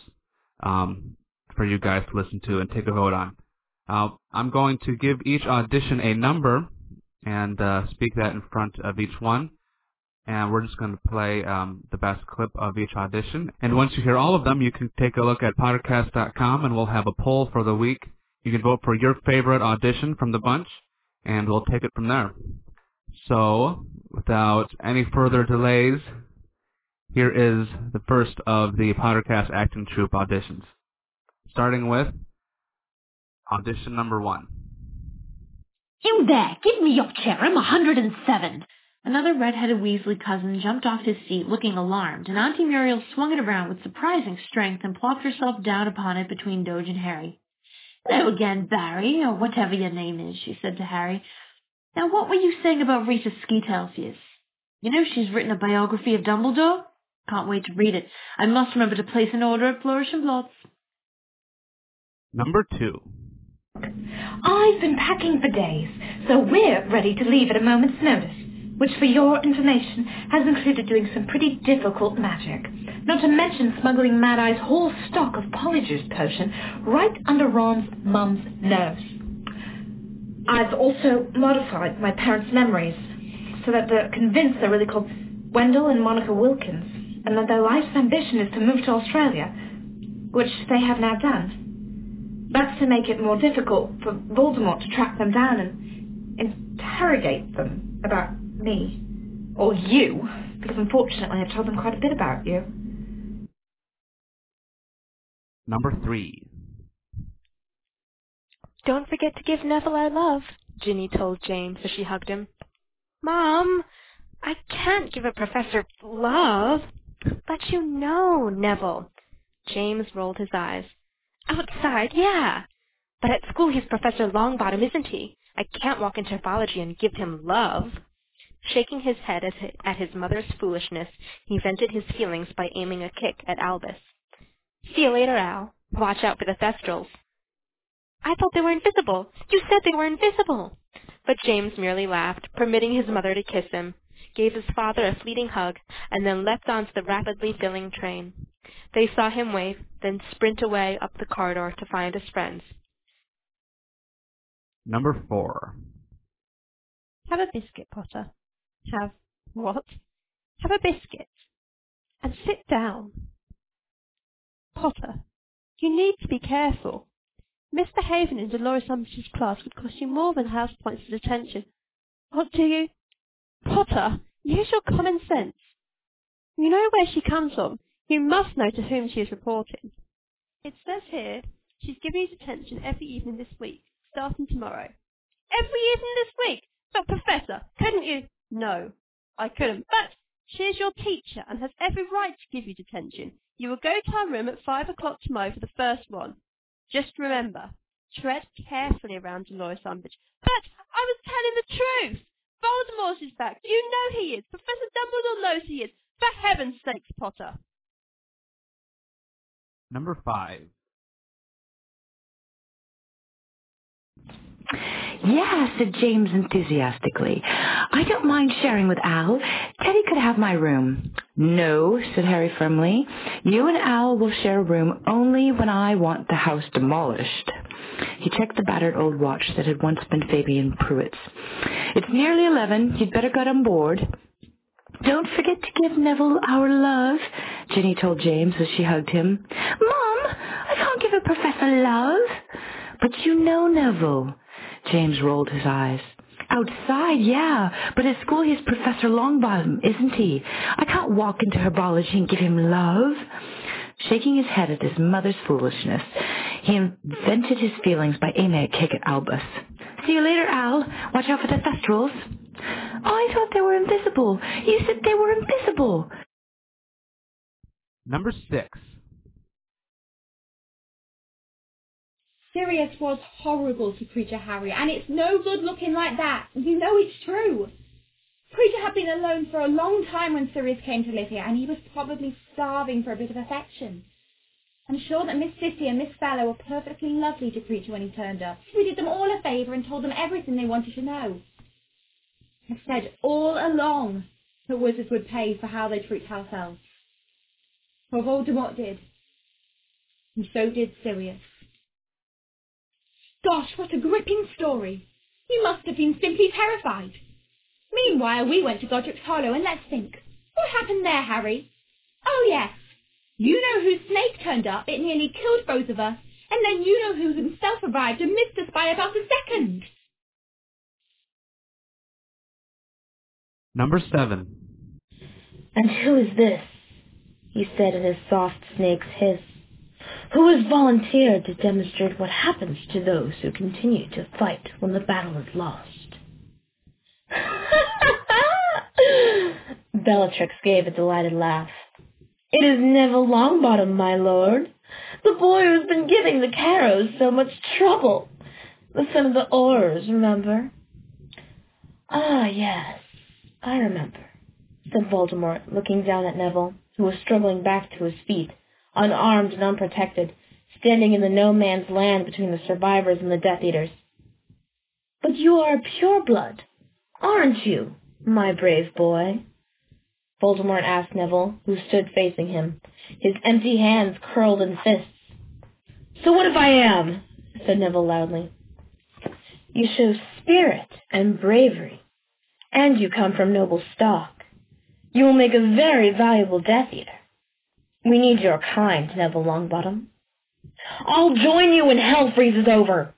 for you guys to listen to and take a vote on. I'm going to give each audition a number and speak that in front of each one. And we're just going to play the best clip of each audition. And once you hear all of them, you can take a look at Pottercast.com, and we'll have a poll for the week. You can vote for your favorite audition from the bunch, and we'll take it from there. So, without any further delays, here is the first of the Pottercast acting troupe auditions. Starting with audition number 1. You there! Give me your chair. I'm 107. Another red-headed Weasley cousin jumped off his seat looking alarmed, and Auntie Muriel swung it around with surprising strength and plopped herself down upon it between Doge and Harry. Hello again, Barry, or whatever your name is, she said to Harry. Now, what were you saying about Rita Skeetalpheus? You know she's written a biography of Dumbledore? Can't wait to read it. I must remember to place an order at Flourish and Blots. Number 2. I've been packing for days, so we're ready to leave at a moment's notice, which for your information has included doing some pretty difficult magic, not to mention smuggling Mad Eye's whole stock of Polyjuice potion right under Ron's mum's nose. I've also modified my parents' memories so that they're convinced they're really called Wendell and Monica Wilkins, and that their life's ambition is to move to Australia, which they have now done. That's to make it more difficult for Voldemort to track them down and interrogate them about me. Or you, because unfortunately I've told them quite a bit about you. Number 3. Don't forget to give Neville our love, Ginny told James as she hugged him. Mom, I can't give a professor love. But you know, Neville. James rolled his eyes. Outside, yeah. But at school he's Professor Longbottom, isn't he? I can't walk into herbology and give him love. Shaking his head at his mother's foolishness, he vented his feelings by aiming a kick at Albus. See you later, Al. Watch out for the Thestrals. I thought they were invisible. You said they were invisible. But James merely laughed, permitting his mother to kiss him, gave his father a fleeting hug, and then leapt onto the rapidly filling train. They saw him wave, then sprint away up the corridor to find his friends. Number 4. Have a biscuit, Potter. Have what? Have a biscuit. And sit down. Potter, you need to be careful. Misbehaving in Dolores Umbridge's class would cost you more than house points of detention. What do you? Potter, use your common sense. You know where she comes from. You must know to whom she is reporting. It says here she's giving you detention every evening this week, starting tomorrow. Every evening this week? But Professor, couldn't you? No, I couldn't. But she is your teacher and has every right to give you detention. You will go to our room at 5 o'clock tomorrow for the first one. Just remember, tread carefully around Dolores Umbridge. But I was telling the truth. Voldemort is back. You know he is. Professor Dumbledore knows he is. For heaven's sakes, Potter. Number 5. Yeah, said James enthusiastically. I don't mind sharing with Al. Teddy could have my room. No, said Harry firmly. You and Al will share a room only when I want the house demolished. He checked the battered old watch that had once been Fabian Pruitt's. It's nearly 11. You'd better get on board. Don't forget to give Neville our love, Ginny told James as she hugged him. Mom, I can't give a professor love. But you know Neville. James rolled his eyes. Outside, yeah, but at school he's Professor Longbottom, isn't he? I can't walk into herbology and give him love. Shaking his head at his mother's foolishness, he vented his feelings by aiming a kick at Albus. See you later, Al. Watch out for the Thestrals. I thought they were invisible. You said they were invisible. Number 6. Sirius was horrible to Creature Harry, and it's no good looking like that. You know it's true. Creature had been alone for a long time when Sirius came to live here, and he was probably starving for a bit of affection. I'm sure that Miss Sissy and Miss Fallow were perfectly lovely to Creature when he turned up. We did them all a favour and told them everything they wanted to know. I've said all along that wizards would pay for how they treat house elves. Well, Voldemort did. And so did Sirius. Gosh, what a gripping story. You must have been simply terrified. Meanwhile, we went to Godric's Hollow, and let's think. What happened there, Harry? Oh, yes. You know whose snake turned up. It nearly killed both of us. And then you know who himself arrived and missed us by about a second. Number 7. And who is this? He said in his soft snake's hiss. Who has volunteered to demonstrate what happens to those who continue to fight when the battle is lost? Bellatrix gave a delighted laugh. It is Neville Longbottom, my lord. The boy who's been giving the Carrows so much trouble. The son of the Aurors, remember? Ah, yes, I remember, said Voldemort, looking down at Neville, who was struggling back to his feet, unarmed and unprotected, standing in the no-man's land between the survivors and the Death Eaters. But you are a pureblood, aren't you, my brave boy? Voldemort asked Neville, who stood facing him, his empty hands curled in fists. So what if I am? Said Neville loudly. You show spirit and bravery, and you come from noble stock. You will make a very valuable Death Eater. We need your kind, Neville Longbottom. I'll join you when hell freezes over.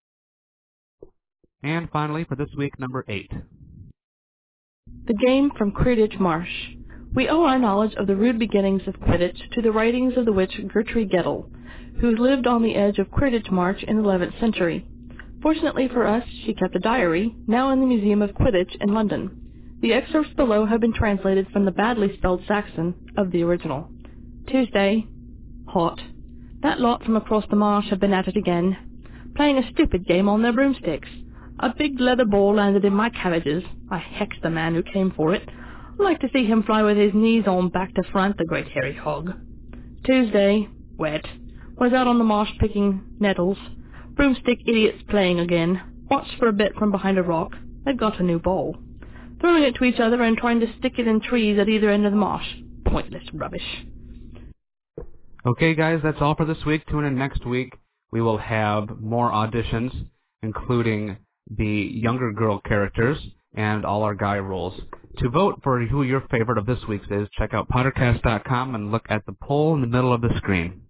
And finally, for this week, number 8. The game from Quidditch Marsh. We owe our knowledge of the rude beginnings of Quidditch to the writings of the witch Gertrude Gettle, who lived on the edge of Quidditch Marsh in the 11th century. Fortunately for us, she kept a diary, now in the Museum of Quidditch in London. The excerpts below have been translated from the badly spelled Saxon of the original. Tuesday. Hot. That lot from across the marsh have been at it again, playing a stupid game on their broomsticks. A big leather ball landed in my cabbages. I hexed the man who came for it. I'd like to see him fly with his knees on back to front, the great hairy hog. Tuesday. Wet. Was out on the marsh picking nettles. Broomstick idiots playing again. Watched for a bit from behind a rock. They'd got a new ball. Throwing it to each other and trying to stick it in trees at either end of the marsh. Pointless rubbish. Okay, guys, that's all for this week. Tune in next week. We will have more auditions, including the younger girl characters and all our guy roles. To vote for who your favorite of this week's is, check out Pottercast.com and look at the poll in the middle of the screen.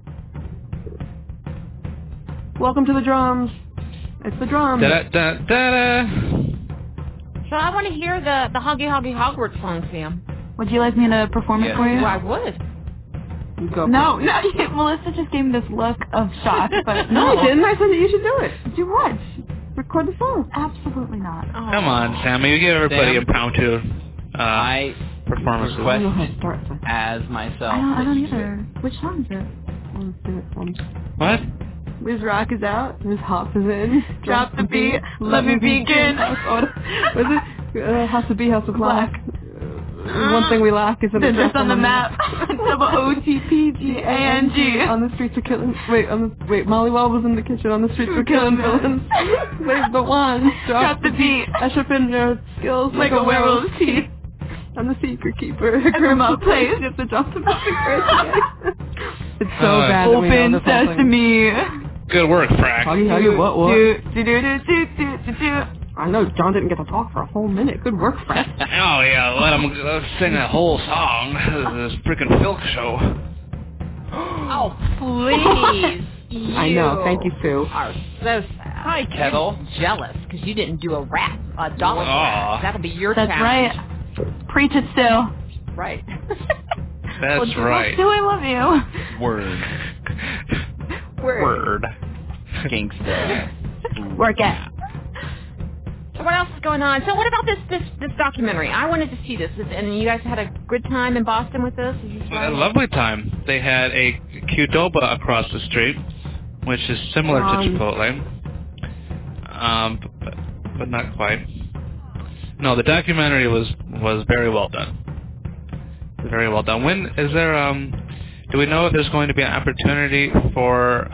Welcome to the drums. It's the drums. Da-da-da-da-da. So I want to hear the Hoggy Hoggy Hogwarts song, Sam. Would you like me to perform it for you? Well, I would. No, Melissa just gave me this look of shock, but No, I didn't. I said that you should do it. Do what? Record the song? Absolutely not. Oh. Come on, Sammy. You give everybody Sam, impromptu I performances. request as myself. I don't either. Which song is it? What? Ms. Rock is out. Ms. Hop is in. Drop the beat. Let me begin. Was it? House of B, House of Black. One thing we lack is an address on the map. WOTPGANG. On the streets of killing. Wait. Molly Well was in the kitchen. On the streets of killing villains. Wait, but one. Drop the beat. Usher Finner skills like a werewolf's teeth. I'm the secret keeper. A remote place. You have to drop the beat. It's so bad. Open sesame. Good work, Frank. Huggy, what? I know John didn't get to talk for a whole minute. Good work, Frank. Oh yeah, let him sing a whole song. This freaking Filk show. Oh please! I know. Thank you, Sue. Are so sad. Hi, Kettle. I'm jealous because you didn't do a rap, a dollar rap. That'll be your That's challenge. right. Preach it, Sue. Right. That's right. Sue, I love you. Word. Gangsta. Work it. So what else is going on? So what about this documentary? I wanted to see this, and you guys had a good time in Boston with this? A lovely time. They had a Qdoba across the street, which is similar to Chipotle, but not quite. No, the documentary was very well done. Very well done. When is there? Do we know if there's going to be an opportunity for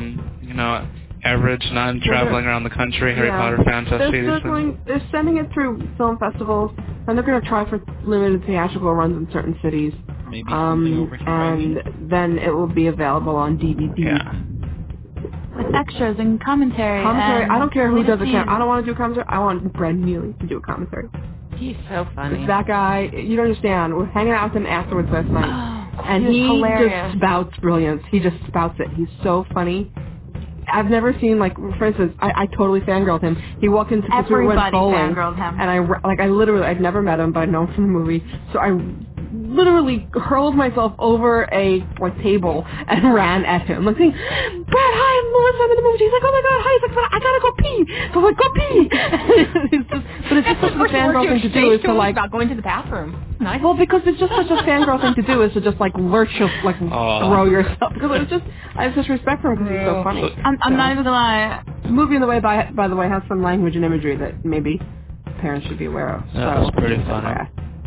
average non-traveling around the country Harry Potter fans to see these things? They're sending it through film festivals, and they're going to try for limited theatrical runs in certain cities. Maybe something over here. And then it will be available on DVD. Yeah. With extras and commentary. I don't care who does it. I don't want to do commentary. I want Brad Neely to do a commentary. He's so funny. It's that guy, you don't understand. We're hanging out with him afterwards last night. And he just spouts brilliance. He just spouts it. He's so funny. I've never seen, like, for instance, I totally fangirled him. He walked into the we went bowling. Fangirled him. And I'd never met him, but I'd known him from the movie. So I literally hurled myself over a table and ran at him. Like saying, Brad, hi, I'm Melissa, I'm in the movie. He's like, oh my god, hi. He's like, I gotta go pee. So I'm like, go pee. But it's just such a fangirl thing to do is to like... about going to the bathroom. Nice. Well, because it's just such a fangirl thing to do is to just like lurch, throw yourself. Because it's just, I have such respect for him because he's so funny. I'm not even gonna lie. The movie, by the way, has some language and imagery that maybe parents should be aware of. That's pretty funny.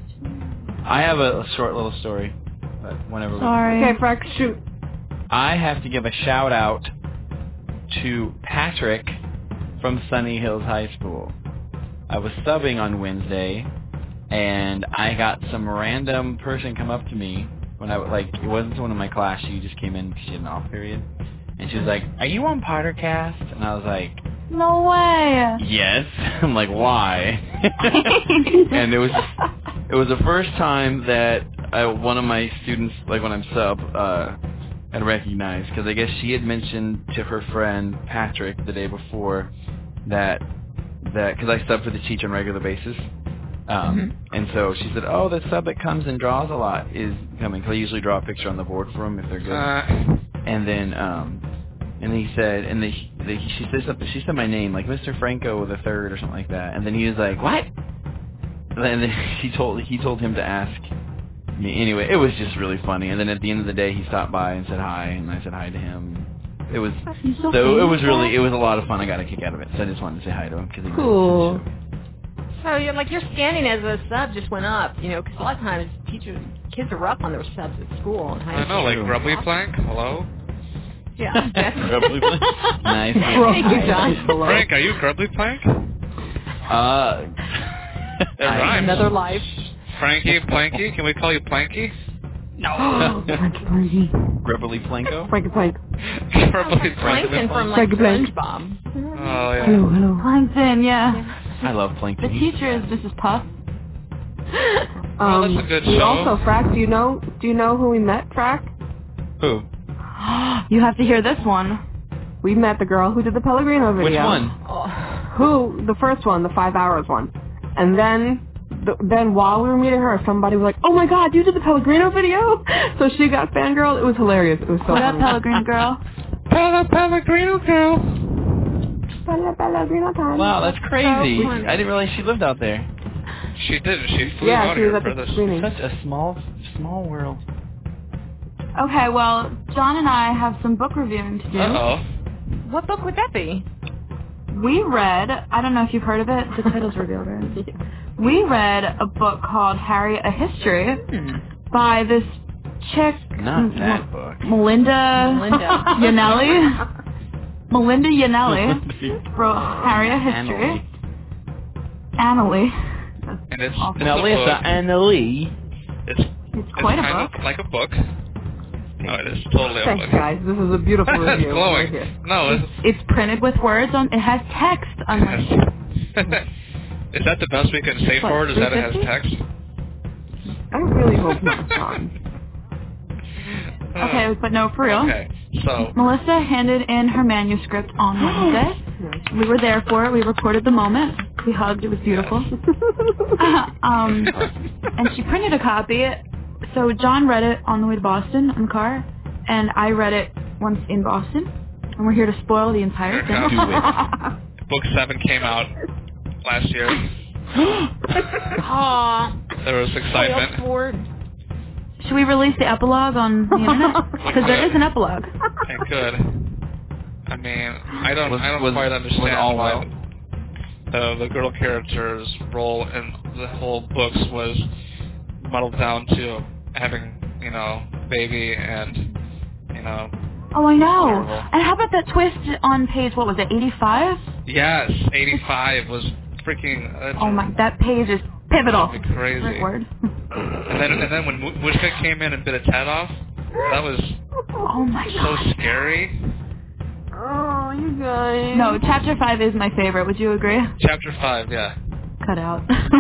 I have a short little story. But whenever. Sorry. Okay, Frank, shoot. I have to give a shout out to Patrick from Sunny Hills High School. I was subbing on Wednesday, and I got some random person come up to me when it wasn't someone in my class. She just came in because she had an off period, and she was like, "Are you on Pottercast?" And I was like, "No way." Yes. I'm like, why? And it was the first time that one of my students, like when I'm sub, had recognized, because I guess she had mentioned to her friend Patrick the day before that because I sub for the teacher on a regular basis, and so she said, "Oh, the sub that comes and draws a lot is coming." Because I usually draw a picture on the board for them if they're good. And then he said, she said something. She said my name, like Mr. Franco the Third or something like that. And then he was like, "What?" And then he told him to ask me. Anyway, it was just really funny. And then at the end of the day, he stopped by and said hi, and I said hi to him. It was it was a lot of fun. I got a kick out of it. So I just wanted to say hi to him because he cool. So your standing as a sub just went up, because a lot of times kids are rough on their subs at school. And I know, like Grubbly Plank. Hello. Yeah. Grubbly Plank. Nice. Thank you, John. Frank, are you Grubbly Plank? Another life. Frankie Planky? Can we call you Planky? No. Frankie. Grubbly Planko? Frankie Plank. Grubbly Plankton from SpongeBob. Oh, yeah. Hello. Plankton, yeah. I love Plankton. The teacher is Mrs. Puff. Well, that's a good show. Also, Frack, do you know who we met, Frack? Who? You have to hear this one. We met the girl who did the Pellegrino video. Which one? Who? The first one, the 5 hours one. And then while we were meeting her, somebody was like, "Oh my God, you did the Pellegrino video!" So she got fangirl. It was hilarious. It was so funny. What up, Pellegrino girl? Pellegrino girl. Pellegrino time. Wow, that's crazy. I didn't realize she lived out there. She did. She flew out here for this. Such a small world. Okay, well, John and I have some book reviewing to do. Uh-oh. What book would that be? We read, I don't know if you've heard of it. The title's revealed, right? We read a book called Harry, A History by this chick. Not that book. Melinda Yanelli. Melinda Yanelli wrote Harry, A History. Annalie. And it's Melissa Annalie. It's quite a kind book. of like a book. No, it is totally a Thanks, book. guys. This is a beautiful review. It's glowing. Right here. No, It's printed with words on. It has text on it. is that the best we can say for it? Is that it has text? I really hope not, John. Okay, but no, for real. Okay, so Melissa handed in her manuscript on Wednesday. We were there for it. We recorded the moment. We hugged. It was beautiful. And she printed a copy. So John read it on the way to Boston in the car, and I read it once in Boston. And we're here to spoil the entire thing. Book 7 came out last year. There was excitement. Should we release the epilogue on the internet? Because there is an epilogue. It could. I mean, I don't quite understand all why the girl character's role in the whole books was muddled down to having, baby and, Oh, I know. And how about that twist on page, what was it, 85? Yes, 85 was freaking... oh my, that page is pivotal. That'd be crazy. Great word. And then when Mushka came in and bit its head off, that was so scary. Oh, you guys. No, chapter 5 is my favorite. Would you agree? Chapter 5, yeah. Cut out.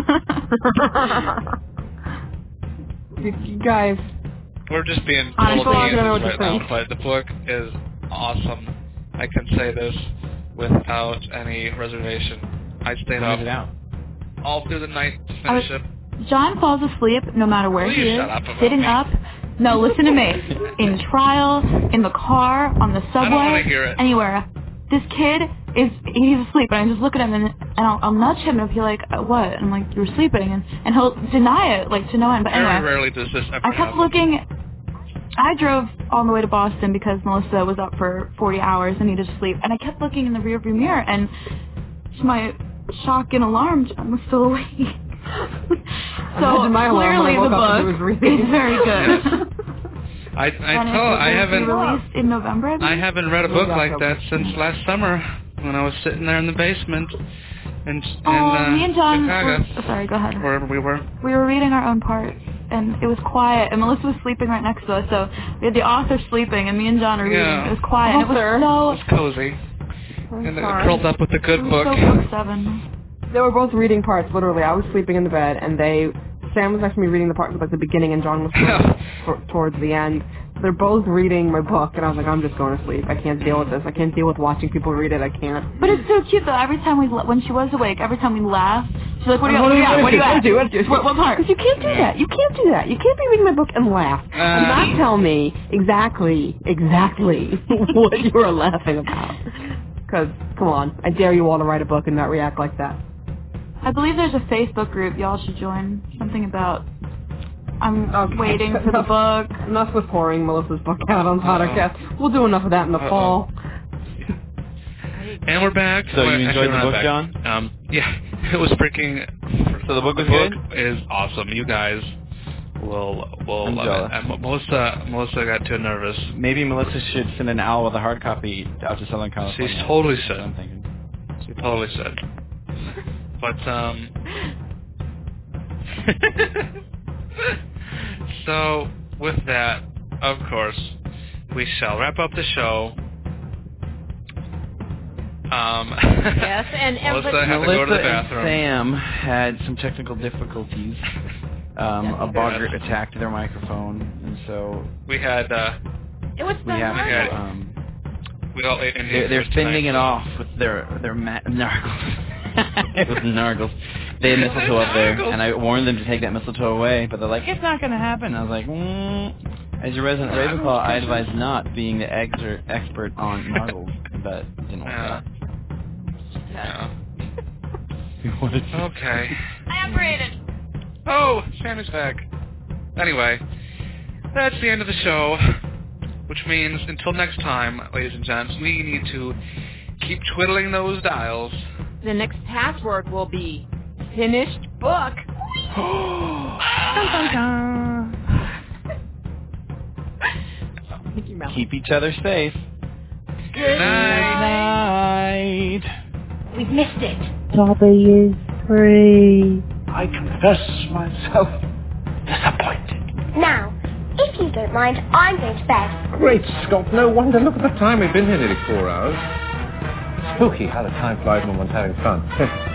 You guys. We're just being total geniuses right now, but the book is awesome. I can say this without any reservation. I stayed up all through the night to finish it. John falls asleep no matter where he is, sitting up. No, listen to me. In trial, in the car, on the subway, I don't want to hear it. Anywhere. This kid he's asleep, and I just look at him and I'll nudge him and he'll be like, what? And I'm like, you were sleeping, and he'll deny it, like, to no end. But anyway, very rarely does this ever I kept happen. looking. I drove all the way to Boston because Melissa was up for 40 hours and needed to sleep, and I kept looking in the rearview mirror, and to my shock and alarm, John was still awake. So clearly the book is very good. I haven't released in November. I haven't read a book like that since last summer when I was sitting there in the basement in me and John Chicago. Sorry, go ahead. Wherever we were. We were reading our own parts, and it was quiet, and Melissa was sleeping right next to us, so we had the author sleeping, and me and John were reading. It was quiet, and it was It was cozy. And curled up with a good book. Book 7. They were both reading parts, literally. I was sleeping in the bed, and Sam was actually reading the part at the beginning, and John was towards the end. They're both reading my book, and I was like, I'm just going to sleep. I can't deal with this. I can't deal with watching people read it. I can't. But it's so cute, though. Every time when she was awake, every time we laughed, she's like, what do you got? What do you got? What part? Because you can't do that. You can't do that. You can't be reading my book and laugh. And not tell me exactly what you are laughing about. Because, come on, I dare you all to write a book and not react like that. I believe there's a Facebook group y'all should join. Something about I'm waiting for the book. Enough with pouring Melissa's book out on Pottercast. We'll do enough of that in the fall. And we're back. So you enjoyed the book, back. John? Yeah, it was freaking... So the book was good? good? Is awesome. You guys will love it. And Melissa got too nervous. Maybe Melissa should send an owl with a hard copy out to Southern California. She totally That's should. what I'm thinking. She totally should. But, so, with that, of course, we shall wrap up the show. Yes, and Melissa had to go to the bathroom. And Sam had some technical difficulties. A boggart attacked their microphone, and so we had. It was we all ate Indian they're food fending tonight, it off with their nargles. With nargles. They had mistletoe up there, and I warned them to take that mistletoe away, but they're like, it's not going to happen. I was like, as your resident Ravenclaw, I advise not, being the expert on nargles, but it didn't work out. Yeah. Okay. I operated. Oh, Sammy's back. Anyway, that's the end of the show. which means until next time, ladies and gents, we need to keep twiddling those dials. The next password will be finished book. Dun, dun, dun. Keep each other safe. Good night. We've missed it. W3. I confess myself disappointed. Now, if you don't mind, I'm going to bed. Great Scott, no wonder. Look at the time. We've been here nearly 4 hours. Spooky how the time flies when one's having fun.